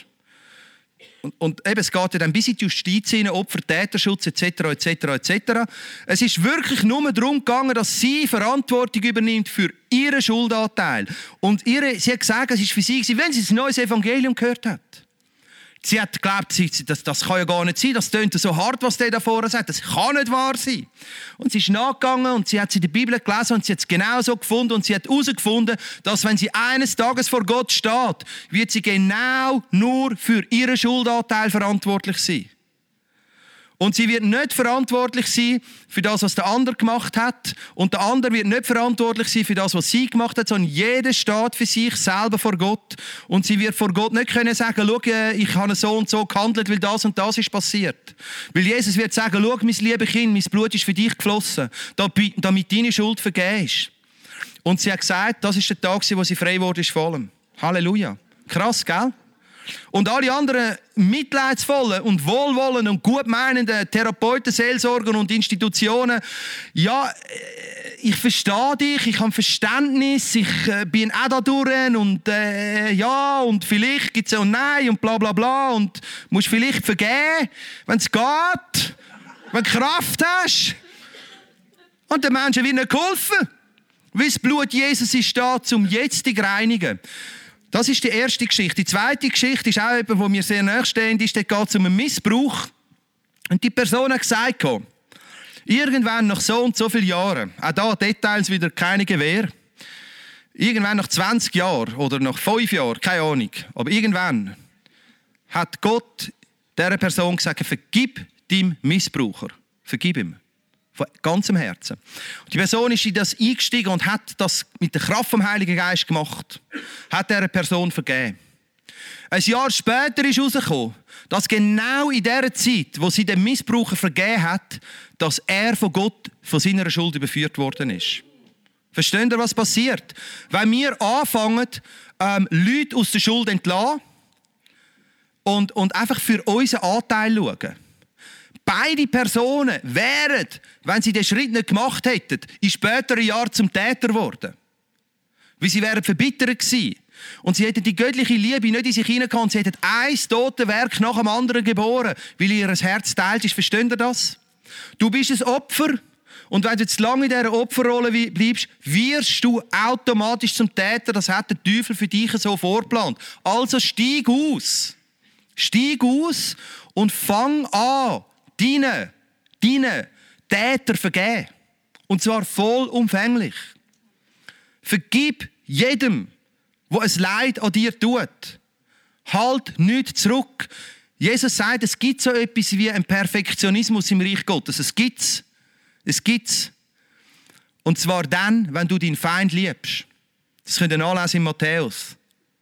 Und eben, es geht ja dann bis in die Justiz hinein, Opfer, Täterschutz etc. Es ist wirklich nur darum gegangen, dass sie Verantwortung übernimmt für ihren Schuldanteil. Und sie hat gesagt, es ist für sie, wenn sie das neues Evangelium gehört hat. Sie hat geglaubt, das kann ja gar nicht sein, das tönt so hart, was der da vorne sagt, das kann nicht wahr sein. Und sie ist nachgegangen und sie hat in der Bibel gelesen und sie hat es genau so gefunden und sie hat herausgefunden, dass wenn sie eines Tages vor Gott steht, wird sie genau nur für ihren Schuldanteil verantwortlich sein. Und sie wird nicht verantwortlich sein für das, was der andere gemacht hat. Und der andere wird nicht verantwortlich sein für das, was sie gemacht hat, sondern jeder steht für sich selber vor Gott. Und sie wird vor Gott nicht können sagen, schau, ich habe so und so gehandelt, weil das und das ist passiert. Weil Jesus wird sagen, schau, mein liebes Kind, mein Blut ist für dich geflossen, damit deine Schuld vergeben ist. Und sie hat gesagt, das ist der Tag, wo sie frei wurde von allem. Halleluja. Krass, gell? Und alle anderen mitleidsvollen und wohlwollenden und gutmeinenden Therapeuten, Seelsorger und Institutionen, ja, ich verstehe dich, ich habe Verständnis, ich bin auch da durch und ja, und vielleicht gibt es und nein und bla bla bla und musst vielleicht vergeben, wenn es geht, wenn du Kraft hast. Und den Menschen wird nicht geholfen, weil das Blut Jesus ist da, um jetzt zu reinigen. Das ist die erste Geschichte. Die zweite Geschichte ist auch jemand, wo mir sehr nahe stehend ist. Dort geht es um einen Missbrauch. Und die Person hat gesagt, irgendwann nach so und so vielen Jahren, auch da Details wieder keine Gewähr, irgendwann nach 20 Jahren oder nach 5 Jahren, keine Ahnung, aber irgendwann hat Gott dieser Person gesagt, vergib deinem Missbraucher. Vergib ihm. Von ganzem Herzen. Und die Person ist in das eingestiegen und hat das mit der Kraft vom Heiligen Geist gemacht. Hat dieser Person vergeben. Ein Jahr später ist herausgekommen, dass genau in der Zeit, wo sie den Missbraucher vergeben hat, dass er von Gott von seiner Schuld überführt worden ist. Versteht ihr, was passiert? Wenn wir anfangen, Leute aus der Schuld zu entlassen und einfach für unseren Anteil schauen. Beide Personen wären, wenn sie den Schritt nicht gemacht hätten, in späteren Jahren zum Täter geworden. Weil sie wären verbittert gewesen. Und sie hätten die göttliche Liebe nicht in sich hineingehauen. Sie hätten ein Totenwerk nach dem anderen geboren, weil ihr Herz teilt ist. Versteht ihr das? Du bist ein Opfer. Und wenn du jetzt lange in dieser Opferrolle bleibst, wirst du automatisch zum Täter. Das hat der Teufel für dich so vorgeplant. Also steig aus. Steig aus und fang an, deine Täter vergeben. Und zwar vollumfänglich. Vergib jedem, der ein Leid an dir tut. Halt nichts zurück. Jesus sagt, es gibt so etwas wie einen Perfektionismus im Reich Gottes. Es gibt's. Es gibt's. Und zwar dann, wenn du deinen Feind liebst. Das könnt ihr nachlesen in Matthäus.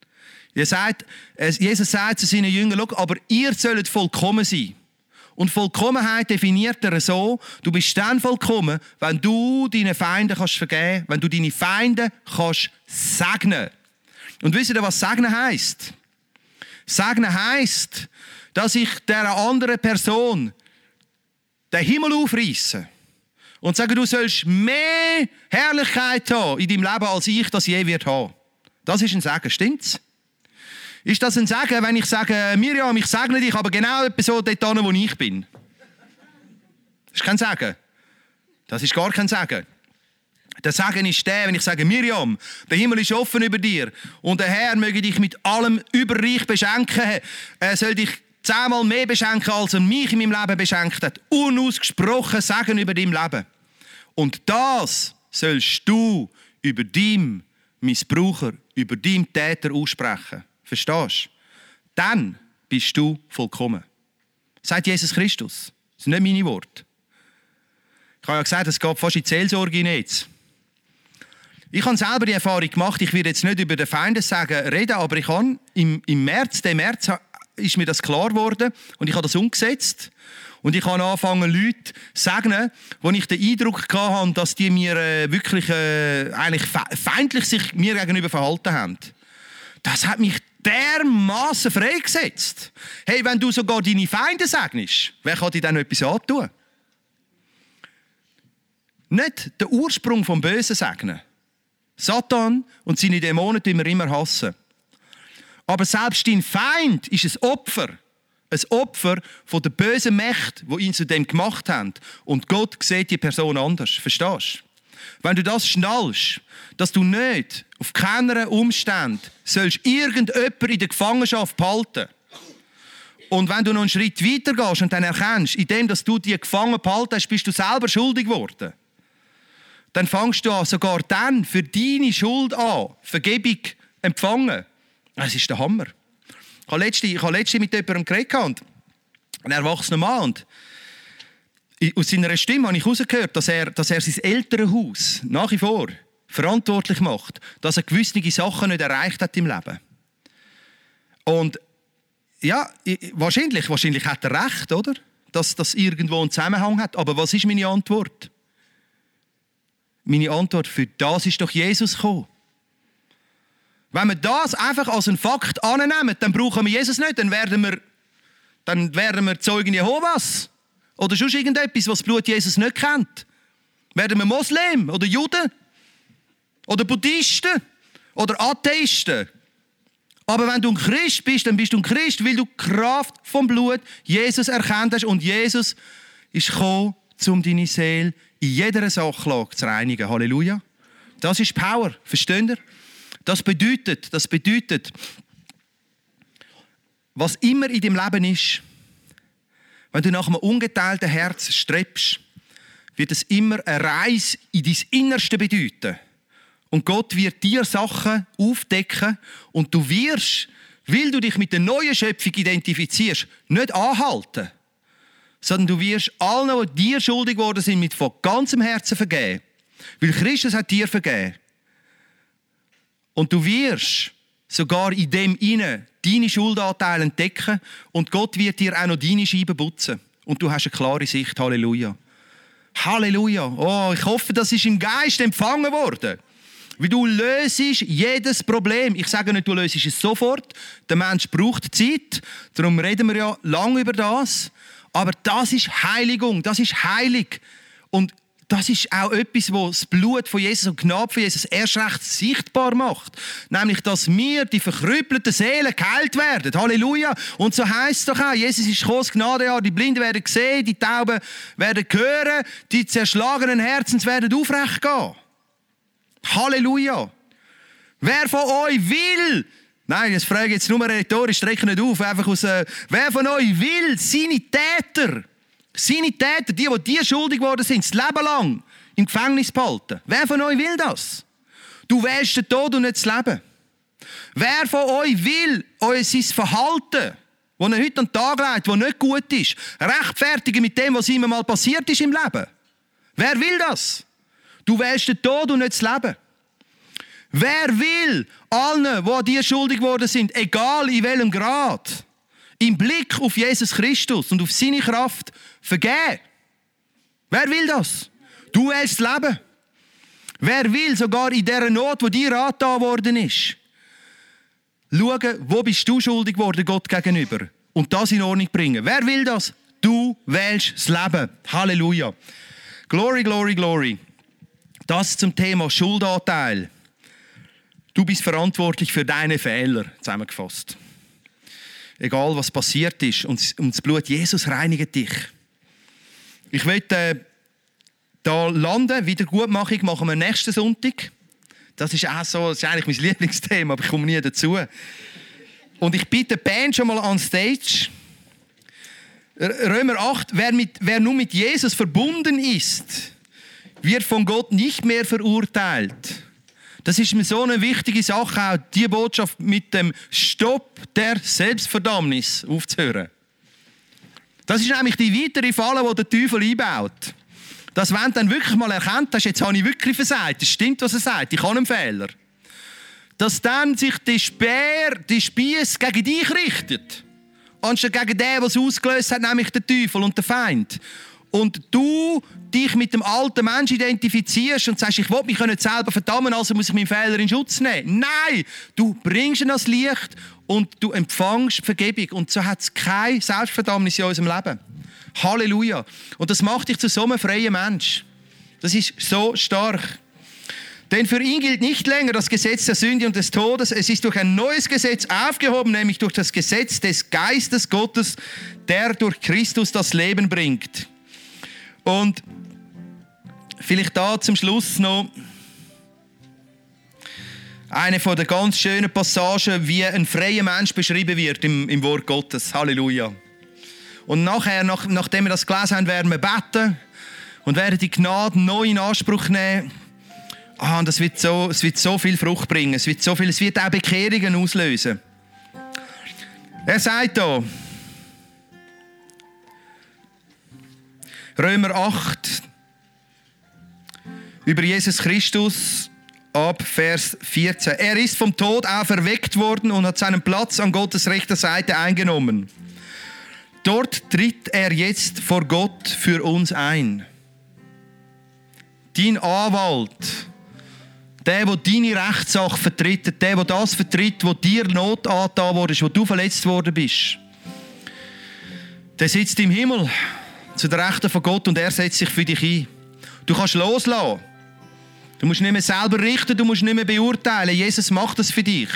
Jesus sagt zu seinen Jüngern, aber ihr sollt vollkommen sein. Und Vollkommenheit definiert er so, du bist dann vollkommen, wenn du deinen Feinden kannst vergeben, wenn du deine Feinde kannst segnen. Und wisst ihr, was segnen heisst? Segnen heisst, dass ich dieser anderen Person den Himmel aufreisse und sage, du sollst mehr Herrlichkeit haben in deinem Leben, als ich das je wird haben. Das ist ein Segen, stimmt's? Ist das ein Segen, wenn ich sage, Miriam, ich segne dich, aber genau so dort hin, wo ich bin? Das ist kein Segen. Das ist gar kein Segen. Der Segen ist der, wenn ich sage, Miriam, der Himmel ist offen über dir und der Herr möge dich mit allem überreich beschenken. Er soll dich 10-mal mehr beschenken, als er mich in meinem Leben beschenkt hat. Unausgesprochen Segen über dein Leben. Und das sollst du über deinen Missbraucher, über deinen Täter aussprechen. Verstehst du? Dann bist du vollkommen. Sagt Jesus Christus. Das sind nicht meine Worte. Ich habe ja gesagt, es geht fast in die Seelsorge nicht. Ich habe selber die Erfahrung gemacht, ich werde jetzt nicht über den Feindessagen reden, aber ich habe im März ist mir das klar geworden und ich habe das umgesetzt. Und ich habe angefangen, Leute zu segnen, wo ich den Eindruck hatte, dass die mir wirklich eigentlich feindlich sich mir gegenüber verhalten haben. Das hat mich dermaßen freigesetzt. Hey, wenn du sogar deine Feinde segnest, wer kann dir dann etwas antun? Nicht den Ursprung vom Bösen segnen. Satan und seine Dämonen tun wir immer hassen. Aber selbst dein Feind ist ein Opfer. Ein Opfer von der bösen Mächte, die ihn zu dem gemacht haben. Und Gott sieht die Person anders. Verstehst du? Wenn du das schnallst, dass du nicht auf keinen Umständen sollst irgendjemanden in der Gefangenschaft behalten. Und wenn du noch einen Schritt weiter gehst und dann erkennst, indem dass du die gefangen behalten hast, bist du selber schuldig geworden. Dann fängst du an, sogar dann für deine Schuld an, Vergebung empfangen. Das ist der Hammer. Ich habe letztens mit jemandem geredet, ein erwachsener Mann. Und aus seiner Stimme habe ich herausgehört, dass er sein Elternhaus nach wie vor verantwortlich macht, dass er gewisse Sachen nicht erreicht hat im Leben. Und ja, wahrscheinlich hat er recht, oder? Dass das irgendwo einen Zusammenhang hat. Aber was ist meine Antwort? Meine Antwort, für das ist doch Jesus gekommen. Wenn wir das einfach als einen Fakt annehmen, dann brauchen wir Jesus nicht. Dann werden wir Zeugen Jehovas. Oder sonst irgendetwas, was das Blut Jesus nicht kennt. Werden wir Moslem oder Juden? Oder Buddhisten? Oder Atheisten? Aber wenn du ein Christ bist, dann bist du ein Christ, weil du die Kraft vom Blut Jesus erkannt hast. Und Jesus ist gekommen, um deine Seele in jeder Sachlage zu reinigen. Halleluja. Das ist Power. Versteht ihr? Das bedeutet, was immer in deinem Leben ist, wenn du nach einem ungeteilten Herz strebst, wird es immer eine Reise in dein Innerste bedeuten. Und Gott wird dir Sachen aufdecken und du wirst, weil du dich mit der neuen Schöpfung identifizierst, nicht anhalten, sondern du wirst allen, die dir schuldig geworden sind, mit von ganzem Herzen vergeben. Weil Christus hat dir vergeben. Und du wirst sogar in dem inne deine Schuldanteile entdecken und Gott wird dir auch noch deine Scheiben putzen. Und du hast eine klare Sicht. Halleluja. Halleluja. Oh, ich hoffe, das ist im Geist empfangen worden. Weil du löst jedes Problem. Ich sage nicht, du löst es sofort. Der Mensch braucht Zeit. Darum reden wir ja lange über das. Aber das ist Heiligung. Das ist heilig. Und das ist auch etwas, was das Blut von Jesus und die Gnade von Jesus erst recht sichtbar macht. Nämlich, dass wir, die verkrüppelten Seelen, geheilt werden. Halleluja. Und so heisst es doch auch, Jesus ist gekommen, das Gnadenjahr, die Blinden werden sehen, die Tauben werden hören, die zerschlagenen Herzens werden aufrecht gehen. Halleluja. Wer von euch will, nein, das frage ich jetzt nur rhetorisch, strecke nicht auf, einfach aus, wer von euch will seine Täter, die dir schuldig geworden sind, das Leben lang im Gefängnis behalten? Wer von euch will das? Du wählst den Tod und nicht das Leben. Wer von euch will sein Verhalten, das er heute an den Tag legt, das nicht gut ist, rechtfertigen mit dem, was ihm mal passiert ist im Leben? Wer will das? Du wählst den Tod und nicht das Leben. Wer will allen, die an dir schuldig geworden sind, egal in welchem Grad, im Blick auf Jesus Christus und auf seine Kraft vergeben? Wer will das? Du wählst das Leben. Wer will sogar in dieser Not, die dir angetan worden ist, schauen, wo bist du schuldig geworden Gott gegenüber und das in Ordnung bringen? Wer will das? Du wählst das Leben. Halleluja. Glory, glory, glory. Das zum Thema Schuldanteil. Du bist verantwortlich für deine Fehler, zusammengefasst. Egal, was passiert ist. Und das Blut Jesus reinigt dich. Ich möchte da landen. Wiedergutmachung machen wir nächsten Sonntag. Das ist auch so, das ist eigentlich mein Lieblingsthema, aber ich komme nie dazu. Und ich bitte die Band schon mal an Stage. Römer 8, wer nun mit Jesus verbunden ist, wird von Gott nicht mehr verurteilt. Das ist mir so eine wichtige Sache, auch die Botschaft mit dem Stopp der Selbstverdammnis aufzuhören. Das ist nämlich die weitere Falle, die der Teufel einbaut. Dass wenn du dann wirklich mal erkannt hast, jetzt habe ich wirklich versagt, das stimmt, was er sagt, ich habe einen Fehler. Dass dann sich die Spieß gegen dich richtet. Anstatt gegen den, der es ausgelöst hat, nämlich der Teufel und der Feind. Und du dich mit dem alten Menschen identifizierst und sagst, ich will mich nicht selber verdammen, also muss ich meinen Fehler in Schutz nehmen. Nein, du bringst ihn ans Licht und du empfängst Vergebung. Und so hat es keine Selbstverdammnis in unserem Leben. Halleluja. Und das macht dich zu so einem freien Mensch. Das ist so stark. Denn für ihn gilt nicht länger das Gesetz der Sünde und des Todes. Es ist durch ein neues Gesetz aufgehoben, nämlich durch das Gesetz des Geistes Gottes, der durch Christus das Leben bringt. Und vielleicht da zum Schluss noch eine von den ganz schönen Passagen, wie ein freier Mensch beschrieben wird im Wort Gottes. Halleluja. Und nachher, nachdem wir das gelesen haben, werden wir beten und werden die Gnade neu in Anspruch nehmen. Und es wird so viel Frucht bringen. Es wird auch Bekehrungen auslösen. Er sagt hier, Römer 8, über Jesus Christus, ab Vers 14. Er ist vom Tod auferweckt worden und hat seinen Platz an Gottes rechter Seite eingenommen. Dort tritt er jetzt vor Gott für uns ein. Dein Anwalt, der deine Rechtssache vertritt, der das vertritt, wo dir Not angetan wurde, wo du verletzt worden bist, der sitzt im Himmel zu der Rechten von Gott und er setzt sich für dich ein. Du kannst loslassen. Du musst nicht mehr selber richten, du musst nicht mehr beurteilen. Jesus macht das für dich.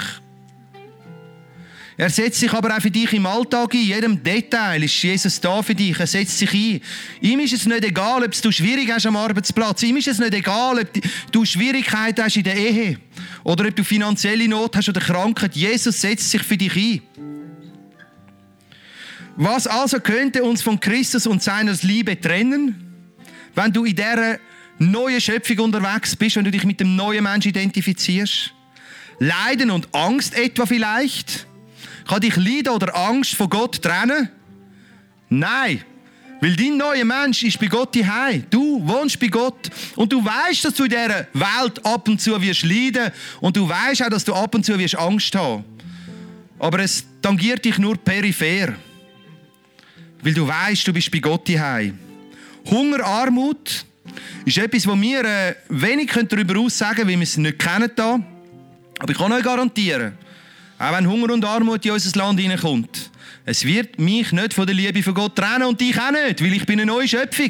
Er setzt sich aber auch für dich im Alltag ein. In jedem Detail ist Jesus da für dich. Er setzt sich ein. Ihm ist es nicht egal, ob du schwierig hast am Arbeitsplatz. Ihm ist es nicht egal, ob du Schwierigkeiten hast in der Ehe. Oder ob du finanzielle Not hast oder Krankheit. Jesus setzt sich für dich ein. Was also könnte uns von Christus und seiner Liebe trennen, wenn du in dieser neuen Schöpfung unterwegs bist, wenn du dich mit dem neuen Menschen identifizierst? Leiden und Angst etwa vielleicht? Kann dich Leiden oder Angst von Gott trennen? Nein, weil dein neuer Mensch ist bei Gott daheim. Du wohnst bei Gott und du weißt, dass du in dieser Welt ab und zu wirst leiden und du weißt auch, dass du ab und zu wirst Angst haben. Aber es tangiert dich nur peripher, weil du weißt, du bist bei Gott daheim. Hunger, Armut ist etwas, wo wir wenig darüber aussagen können, weil wir es nicht kennen. Aber ich kann euch garantieren, auch wenn Hunger und Armut in unser Land hineinkommt, es wird mich nicht von der Liebe von Gott trennen und dich auch nicht, weil ich bin eine neue Schöpfung.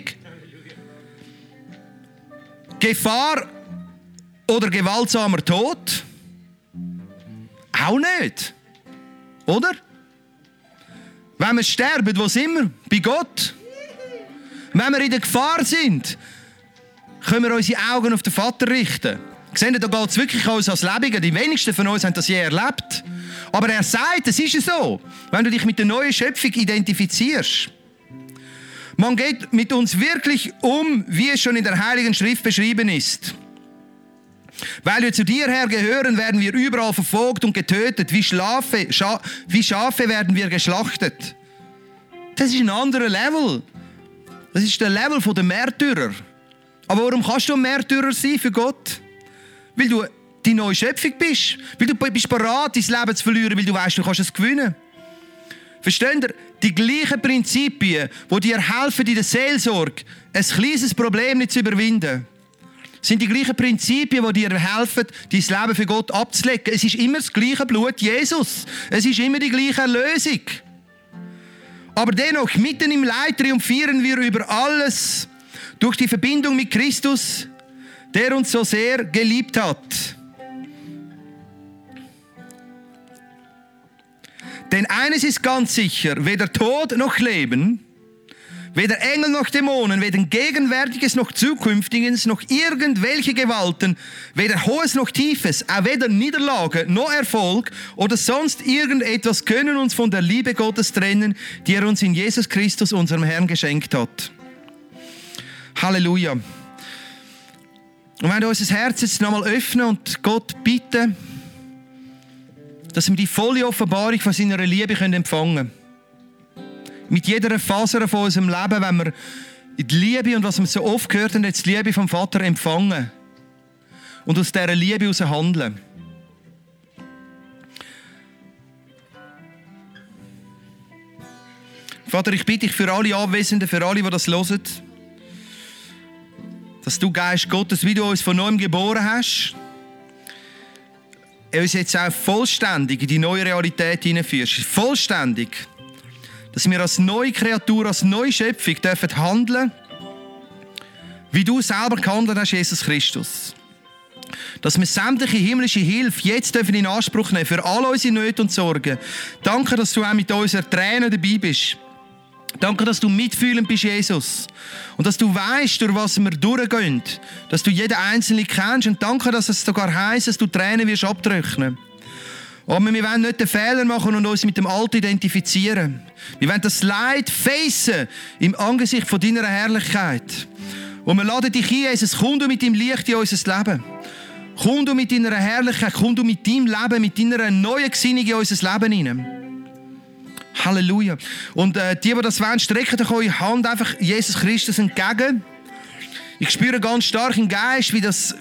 Gefahr oder gewaltsamer Tod? Auch nicht. Oder? Wenn wir sterben, wo sind wir? Bei Gott. Wenn wir in der Gefahr sind, können wir unsere Augen auf den Vater richten. Seht ihr, da geht es wirklich an uns als Lebende. Die wenigsten von uns haben das je erlebt. Aber er sagt, es ist so, wenn du dich mit der neuen Schöpfung identifizierst. Man geht mit uns wirklich um, wie es schon in der Heiligen Schrift beschrieben ist. Weil wir zu dir, Herr, gehören, werden wir überall verfolgt und getötet. Wie Schafe werden wir geschlachtet. Das ist ein anderer Level. Das ist der Level der Märtyrer. Aber warum kannst du ein Märtyrer sein für Gott? Weil du die neue Schöpfung bist. Weil du bist bereit, dein Leben zu verlieren, weil du weißt, du kannst es gewinnen. Versteht ihr? Die gleichen Prinzipien, die dir helfen in der Seelsorge, ein kleines Problem nicht zu überwinden, sind die gleichen Prinzipien, die dir helfen, dein Leben für Gott abzulegen. Es ist immer das gleiche Blut Jesus. Es ist immer die gleiche Erlösung. Aber dennoch, mitten im Leid triumphieren wir über alles durch die Verbindung mit Christus, der uns so sehr geliebt hat. Denn eines ist ganz sicher, weder Tod noch Leben, Weder Engel noch Dämonen, weder Gegenwärtiges noch Zukünftiges, noch irgendwelche Gewalten, weder Hohes noch Tiefes, auch weder Niederlage noch Erfolg oder sonst irgendetwas können uns von der Liebe Gottes trennen, die er uns in Jesus Christus, unserem Herrn, geschenkt hat. Halleluja. Und wenn wir unser Herz jetzt nochmal öffnen und Gott bitten, dass wir die volle Offenbarung von seiner Liebe empfangen können. Mit jeder Faser von unserem Leben, wenn wir die Liebe und was wir so oft gehört haben, jetzt die Liebe vom Vater empfangen und aus dieser Liebe heraus handeln. Vater, ich bitte dich für alle Anwesenden, für alle, die das hören, dass du, Geist Gottes, wie du uns von neuem geboren hast, uns jetzt auch vollständig in die neue Realität hineinführst. Vollständig. Dass wir als neue Kreatur, als neue Schöpfung dürfen handeln, wie du selber gehandelt hast, Jesus Christus. Dass wir sämtliche himmlische Hilfe jetzt dürfen in Anspruch nehmen für all unsere Nöte und Sorgen. Danke, dass du auch mit unseren Tränen dabei bist. Danke, dass du mitfühlend bist, Jesus. Und dass du weißt, durch was wir durchgehen. Dass du jeden Einzelnen kennst. Und danke, dass es sogar heisst, dass du Tränen wirst abtrocknen. Aber wir wollen nicht den Fehler machen und uns mit dem Alten identifizieren. Wir wollen das Leid facen im Angesicht von deiner Herrlichkeit. Und wir laden dich ein, Jesus, komm du mit deinem Licht in unser Leben. Komm du mit deiner Herrlichkeit, komm du mit deinem Leben, mit deiner neuen Gesinnung in unser Leben hinein. Halleluja. Und die das wollen, strecken euch eure Hand einfach Jesus Christus entgegen. Ich spüre ganz stark im Geist, wie das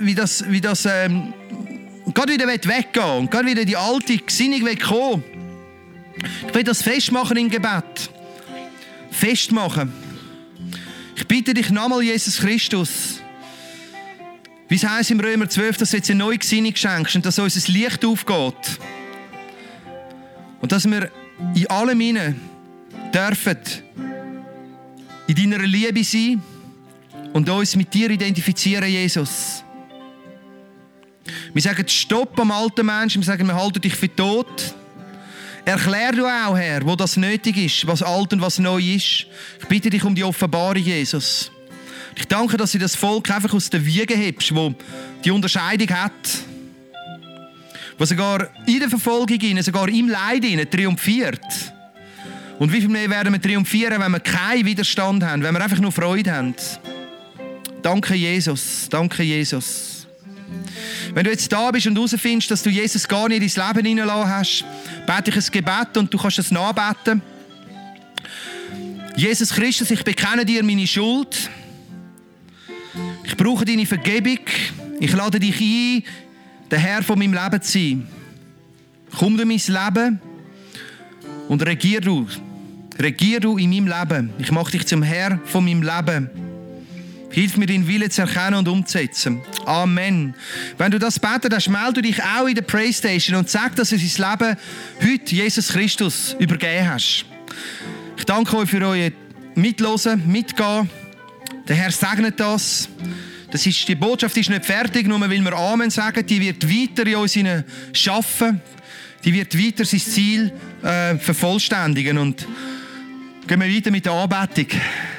gerade wieder weggehen und gerade wieder die alte Gesinnung wegkommen. Ich will das festmachen im Gebet. Festmachen. Ich bitte dich nochmal, Jesus Christus, wie es heisst im Römer 12, dass du jetzt eine neue Gesinnung schenkst und dass unser Licht aufgeht. Und dass wir in allem hinein dürfen in deiner Liebe sein und uns mit dir identifizieren, Jesus. Wir sagen Stopp am alten Menschen, wir sagen, wir halten dich für tot. Erklär du auch, Herr, wo das nötig ist, was alt und was neu ist. Ich bitte dich um die Offenbarung, Jesus. Ich danke, dass du das Volk einfach aus der Wiege hebst, wo die Unterscheidung hat, wo sogar in der Verfolgung, sogar im Leid triumphiert. Und wie viel mehr werden wir triumphieren, wenn wir keinen Widerstand haben, wenn wir einfach nur Freude haben. Danke, Jesus. Danke, Jesus. Wenn du jetzt da bist und herausfindest, dass du Jesus gar nicht in dein Leben hineingelassen hast, bete ich ein Gebet und du kannst es nachbeten. Jesus Christus, ich bekenne dir meine Schuld. Ich brauche deine Vergebung. Ich lade dich ein, der Herr von meinem Leben zu sein. Komm du in mein Leben und regier du. Regier du in meinem Leben. Ich mache dich zum Herr von meinem Leben. Hilf mir, deinen Willen zu erkennen und umzusetzen. Amen. Wenn du das betest, dann melde dich auch in der Praystation und sag, dass du dein Leben heute Jesus Christus übergeben hast. Ich danke euch für euer Mitlosen, Mitgehen. Der Herr segnet das. Die Botschaft ist nicht fertig, nur weil wir Amen sagen. Die wird weiter in uns arbeiten. Die wird weiter sein Ziel vervollständigen. Und gehen wir weiter mit der Anbetung.